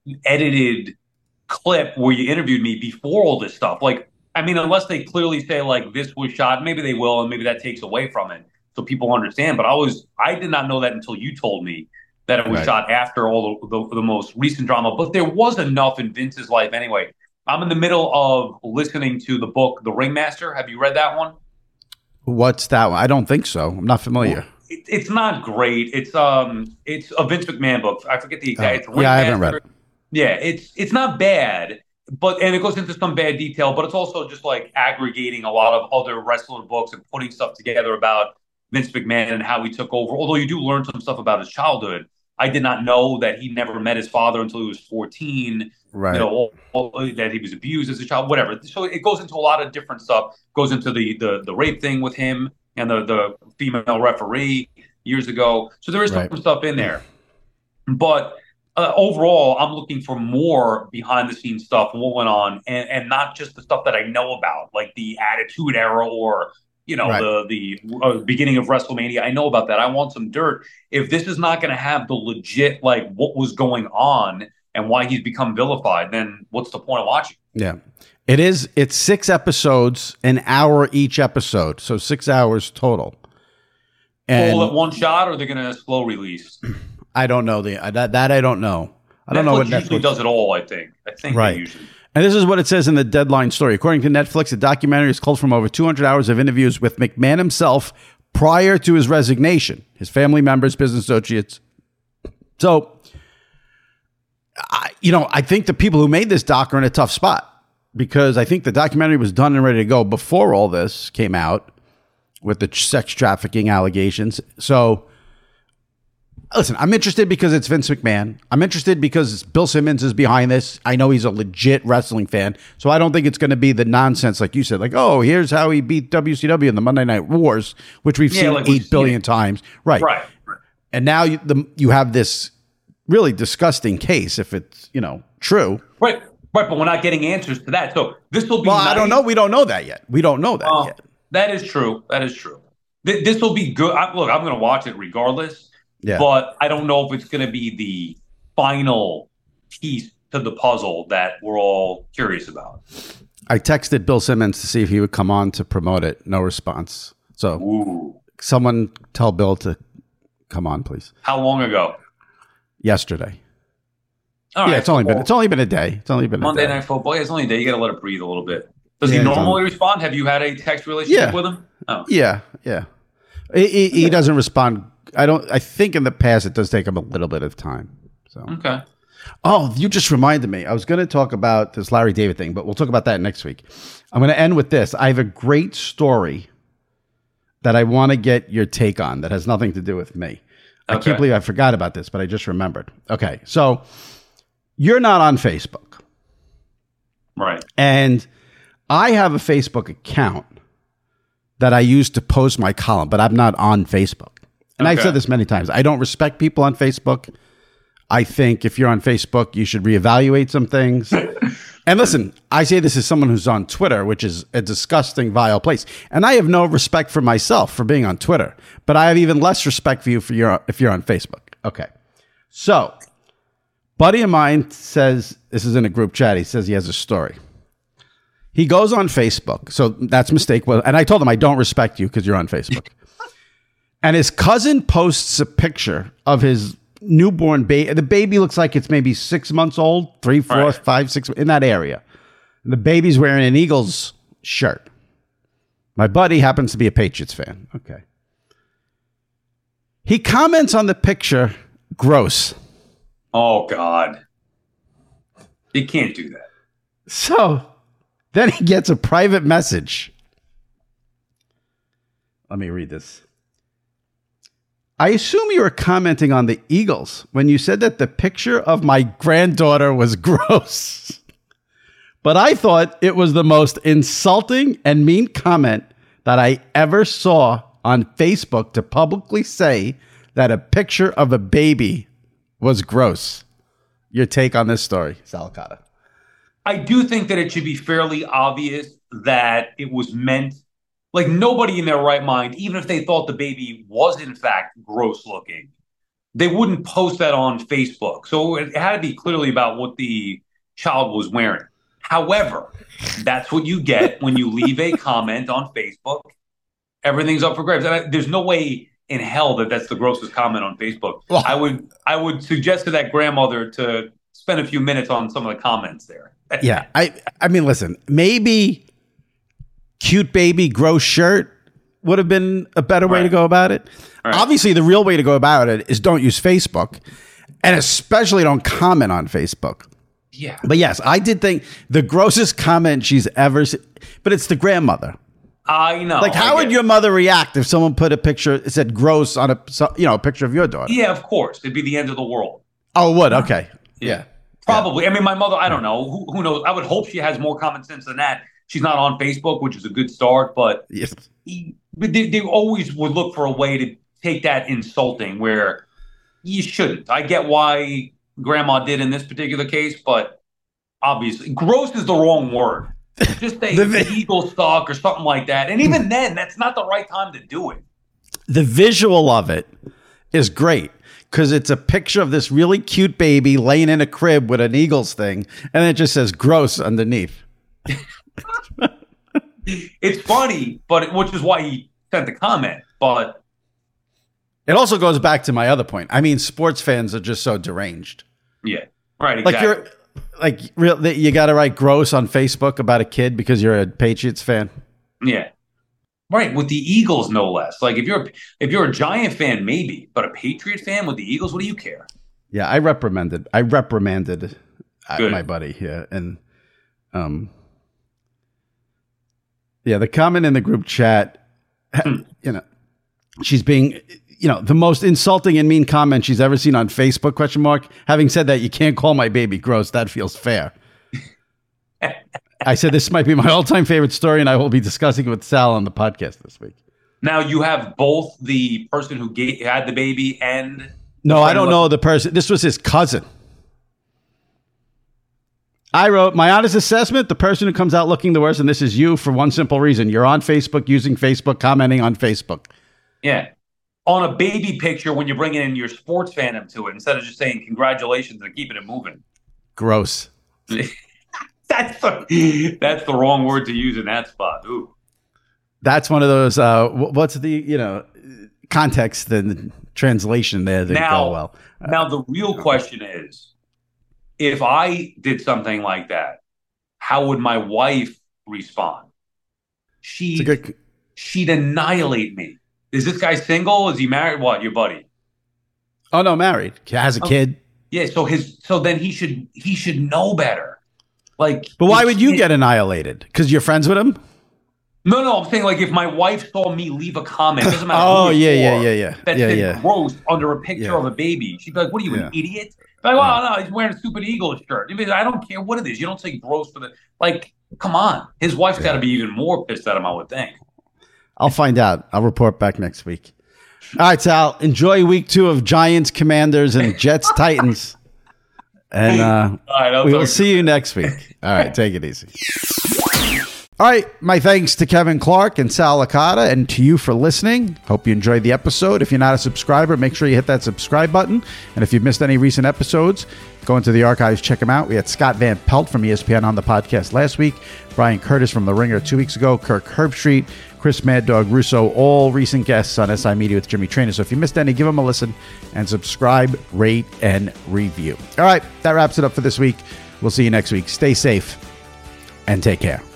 edited clip where you interviewed me before all this stuff. Like, I mean, unless they clearly say like this was shot, maybe they will, and maybe that takes away from it so people understand. But I did not know that until you told me that it was shot after all the most recent drama. But there was enough in Vince's life anyway. I'm in the middle of listening to the book, The Ringmaster. Have you read that one? What's that one? I don't think so. I'm not familiar. It's not great. It's a Vince McMahon book. I forget the exact. Yeah, I haven't read it. Yeah, it's not bad, and it goes into some bad detail, but it's also just like aggregating a lot of other wrestler books and putting stuff together about Vince McMahon and how he took over. Although you do learn some stuff about his childhood. I did not know that he never met his father until he was 14. Right. You know, that he was abused as a child, whatever. So it goes into a lot of different stuff. Goes into the rape thing with him and the female referee years ago. So there is some stuff in there. But overall, I'm looking for more behind the scenes stuff and what went on, and not just the stuff that I know about, like the Attitude Era or the beginning of WrestleMania. I know about that. I want some dirt. If this is not going to have the legit, like, what was going on and why he's become vilified, then what's the point of watching? Yeah. It's 6 episodes, an hour each episode. So 6 hours total. And all at one shot, or they're going to slow release? I don't know. That I don't know. I don't know what Netflix usually does it all, I think. Right. They usually. And this is what it says in the Deadline story. According to Netflix, the documentary is culled from over 200 hours of interviews with McMahon himself prior to his resignation, his family members, business associates. So, I think the people who made this doc are in a tough spot, because I think the documentary was done and ready to go before all this came out with the sex trafficking allegations. So, listen, I'm interested because it's Vince McMahon. I'm interested because Bill Simmons is behind this. I know he's a legit wrestling fan. So I don't think it's going to be the nonsense, like you said, like, oh, here's how he beat WCW in the Monday Night Wars, which we've seen 8 billion times. Right. And now you have this really disgusting case, if it's, true. Right. But we're not getting answers to that. So this will be. Well, nice. I don't know. We don't know that yet. Yet. That is true. This will be good. Look, I'm going to watch it regardless. Yeah. But I don't know if it's going to be the final piece to the puzzle that we're all curious about. I texted Bill Simmons to see if he would come on to promote it. No response. So someone tell Bill to come on, please. How long ago? Yesterday. All right, it's only been a day. It's only been Monday Night Football. Yeah, it's only a day. You got to let it breathe a little bit. Does he normally respond? Have you had a text relationship with him? Oh. Yeah. He doesn't respond. I think in the past it does take him a little bit of time. So okay. Oh, you just reminded me. I was going to talk about this Larry David thing, but we'll talk about that next week. I'm going to end with this. I have a great story that I want to get your take on that has nothing to do with me. Okay. I can't believe I forgot about this, but I just remembered. Okay. So you're not on Facebook. Right. And I have a Facebook account that I use to post my column, but I'm not on Facebook. And I've said this many times. I don't respect people on Facebook. I think if you're on Facebook, you should reevaluate some things. And listen, I say this as someone who's on Twitter, which is a disgusting, vile place. And I have no respect for myself for being on Twitter. But I have even less respect for you if you're on Facebook. Okay. So, buddy of mine says, this is in a group chat, he says he has a story. He goes on Facebook. So that's a mistake. Well, and I told him I don't respect you because you're on Facebook. And his cousin posts a picture of his newborn baby. The baby looks like it's maybe 6 months old, 3, 4, 5, 6, in that area. And the baby's wearing an Eagles shirt. My buddy happens to be a Patriots fan. Okay. He comments on the picture, gross. Oh, God. He can't do that. So then he gets a private message. Let me read this. I assume you were commenting on the Eagles when you said that the picture of my granddaughter was gross. But I thought it was the most insulting and mean comment that I ever saw on Facebook to publicly say that a picture of a baby was gross. Your take on this story, Salicata? I do think that it should be fairly obvious that it was meant. Like, nobody in their right mind, even if they thought the baby was in fact gross looking, they wouldn't post that on Facebook. So it had to be clearly about what the child was wearing. However, that's what you get when you leave a comment on Facebook. Everything's up for grabs. And there's no way in hell that that's the grossest comment on Facebook. Well, I would suggest to that grandmother to spend a few minutes on some of the comments there. Yeah. I mean, listen, maybe cute baby gross shirt would have been a better way to go about it. Right. Obviously, the real way to go about it is don't use Facebook, and especially don't comment on Facebook. Yeah. But yes, I did think the grossest comment she's ever seen, but it's the grandmother. I know. Like, how would your mother react if someone put a picture, it said gross on a picture of your daughter? Yeah, of course. It'd be the end of the world. Oh, it would? Okay. Yeah. Probably. I mean, my mother, I don't know. Who knows? I would hope she has more common sense than that. She's not on Facebook, which is a good start, but Yes. they always would look for a way to take that insulting where you shouldn't. I get why grandma did in this particular case, but obviously, gross is the wrong word. Just say the eagle stalk or something like that. And even then, that's not the right time to do it. The visual of it is great because it's a picture of this really cute baby laying in a crib with an Eagles thing, and it just says gross underneath. It's funny, but which is why he sent the comment. But it also goes back to my other point. I mean, sports fans are just so deranged. Yeah, right. Exactly. You got to write gross on Facebook about a kid because you're a Patriots fan. Yeah, right. With the Eagles, no less. Like if you're a Giant fan, maybe, but a Patriot fan with the Eagles, what do you care? Yeah, I reprimanded my buddy. Yeah, and the comment in the group chat, she's being, the most insulting and mean comment she's ever seen on Facebook, ? Having said that, you can't call my baby gross. That feels fair. I said, this might be my all-time favorite story, and I will be discussing it with Sal on the podcast this week. Now, you have both the person who had the baby and... No, I don't know the person. This was his cousin. I wrote, my honest assessment, the person who comes out looking the worst, and this is you for one simple reason. You're on Facebook, using Facebook, commenting on Facebook. Yeah. On a baby picture when you're bringing in your sports fandom to it instead of just saying congratulations and keeping it moving. Gross. That's the wrong word to use in that spot. Ooh. That's one of those, what's the, context and translation there that go well. Now, the real question is, if I did something like that, how would my wife respond? She'd annihilate me. Is this guy single? Is he married? What, your buddy? Oh no, married. Has a kid. Yeah, so then he should know better. Like, but why would you get annihilated? Because you're friends with him? No, I'm saying like if my wife saw me leave a comment, it doesn't matter. Yeah. That said gross under a picture of a baby. She'd be like, "What are you, an idiot?" Like, well, no, he's wearing a stupid Eagles shirt. I don't care what it is. You don't say gross for the come on. His wife's got to be even more pissed at him, I would think. I'll find out. I'll report back next week. All right, Sal. Enjoy week 2 of Giants, Commanders, and Jets, Titans. And we will see you next week. All right, take it easy. All right, my thanks to Kevin Clark and Sal Licata, and to you for listening. Hope you enjoyed the episode. If you're not a subscriber, make sure you hit that subscribe button. And if you've missed any recent episodes, go into the archives, check them out. We had Scott Van Pelt from ESPN on the podcast last week, Brian Curtis from The Ringer 2 weeks ago, Kirk Herbstreit, Chris Mad Dog Russo, all recent guests on SI Media with Jimmy Trainer. So if you missed any, give them a listen and subscribe, rate, and review. All right, that wraps it up for this week. We'll see you next week. Stay safe and take care.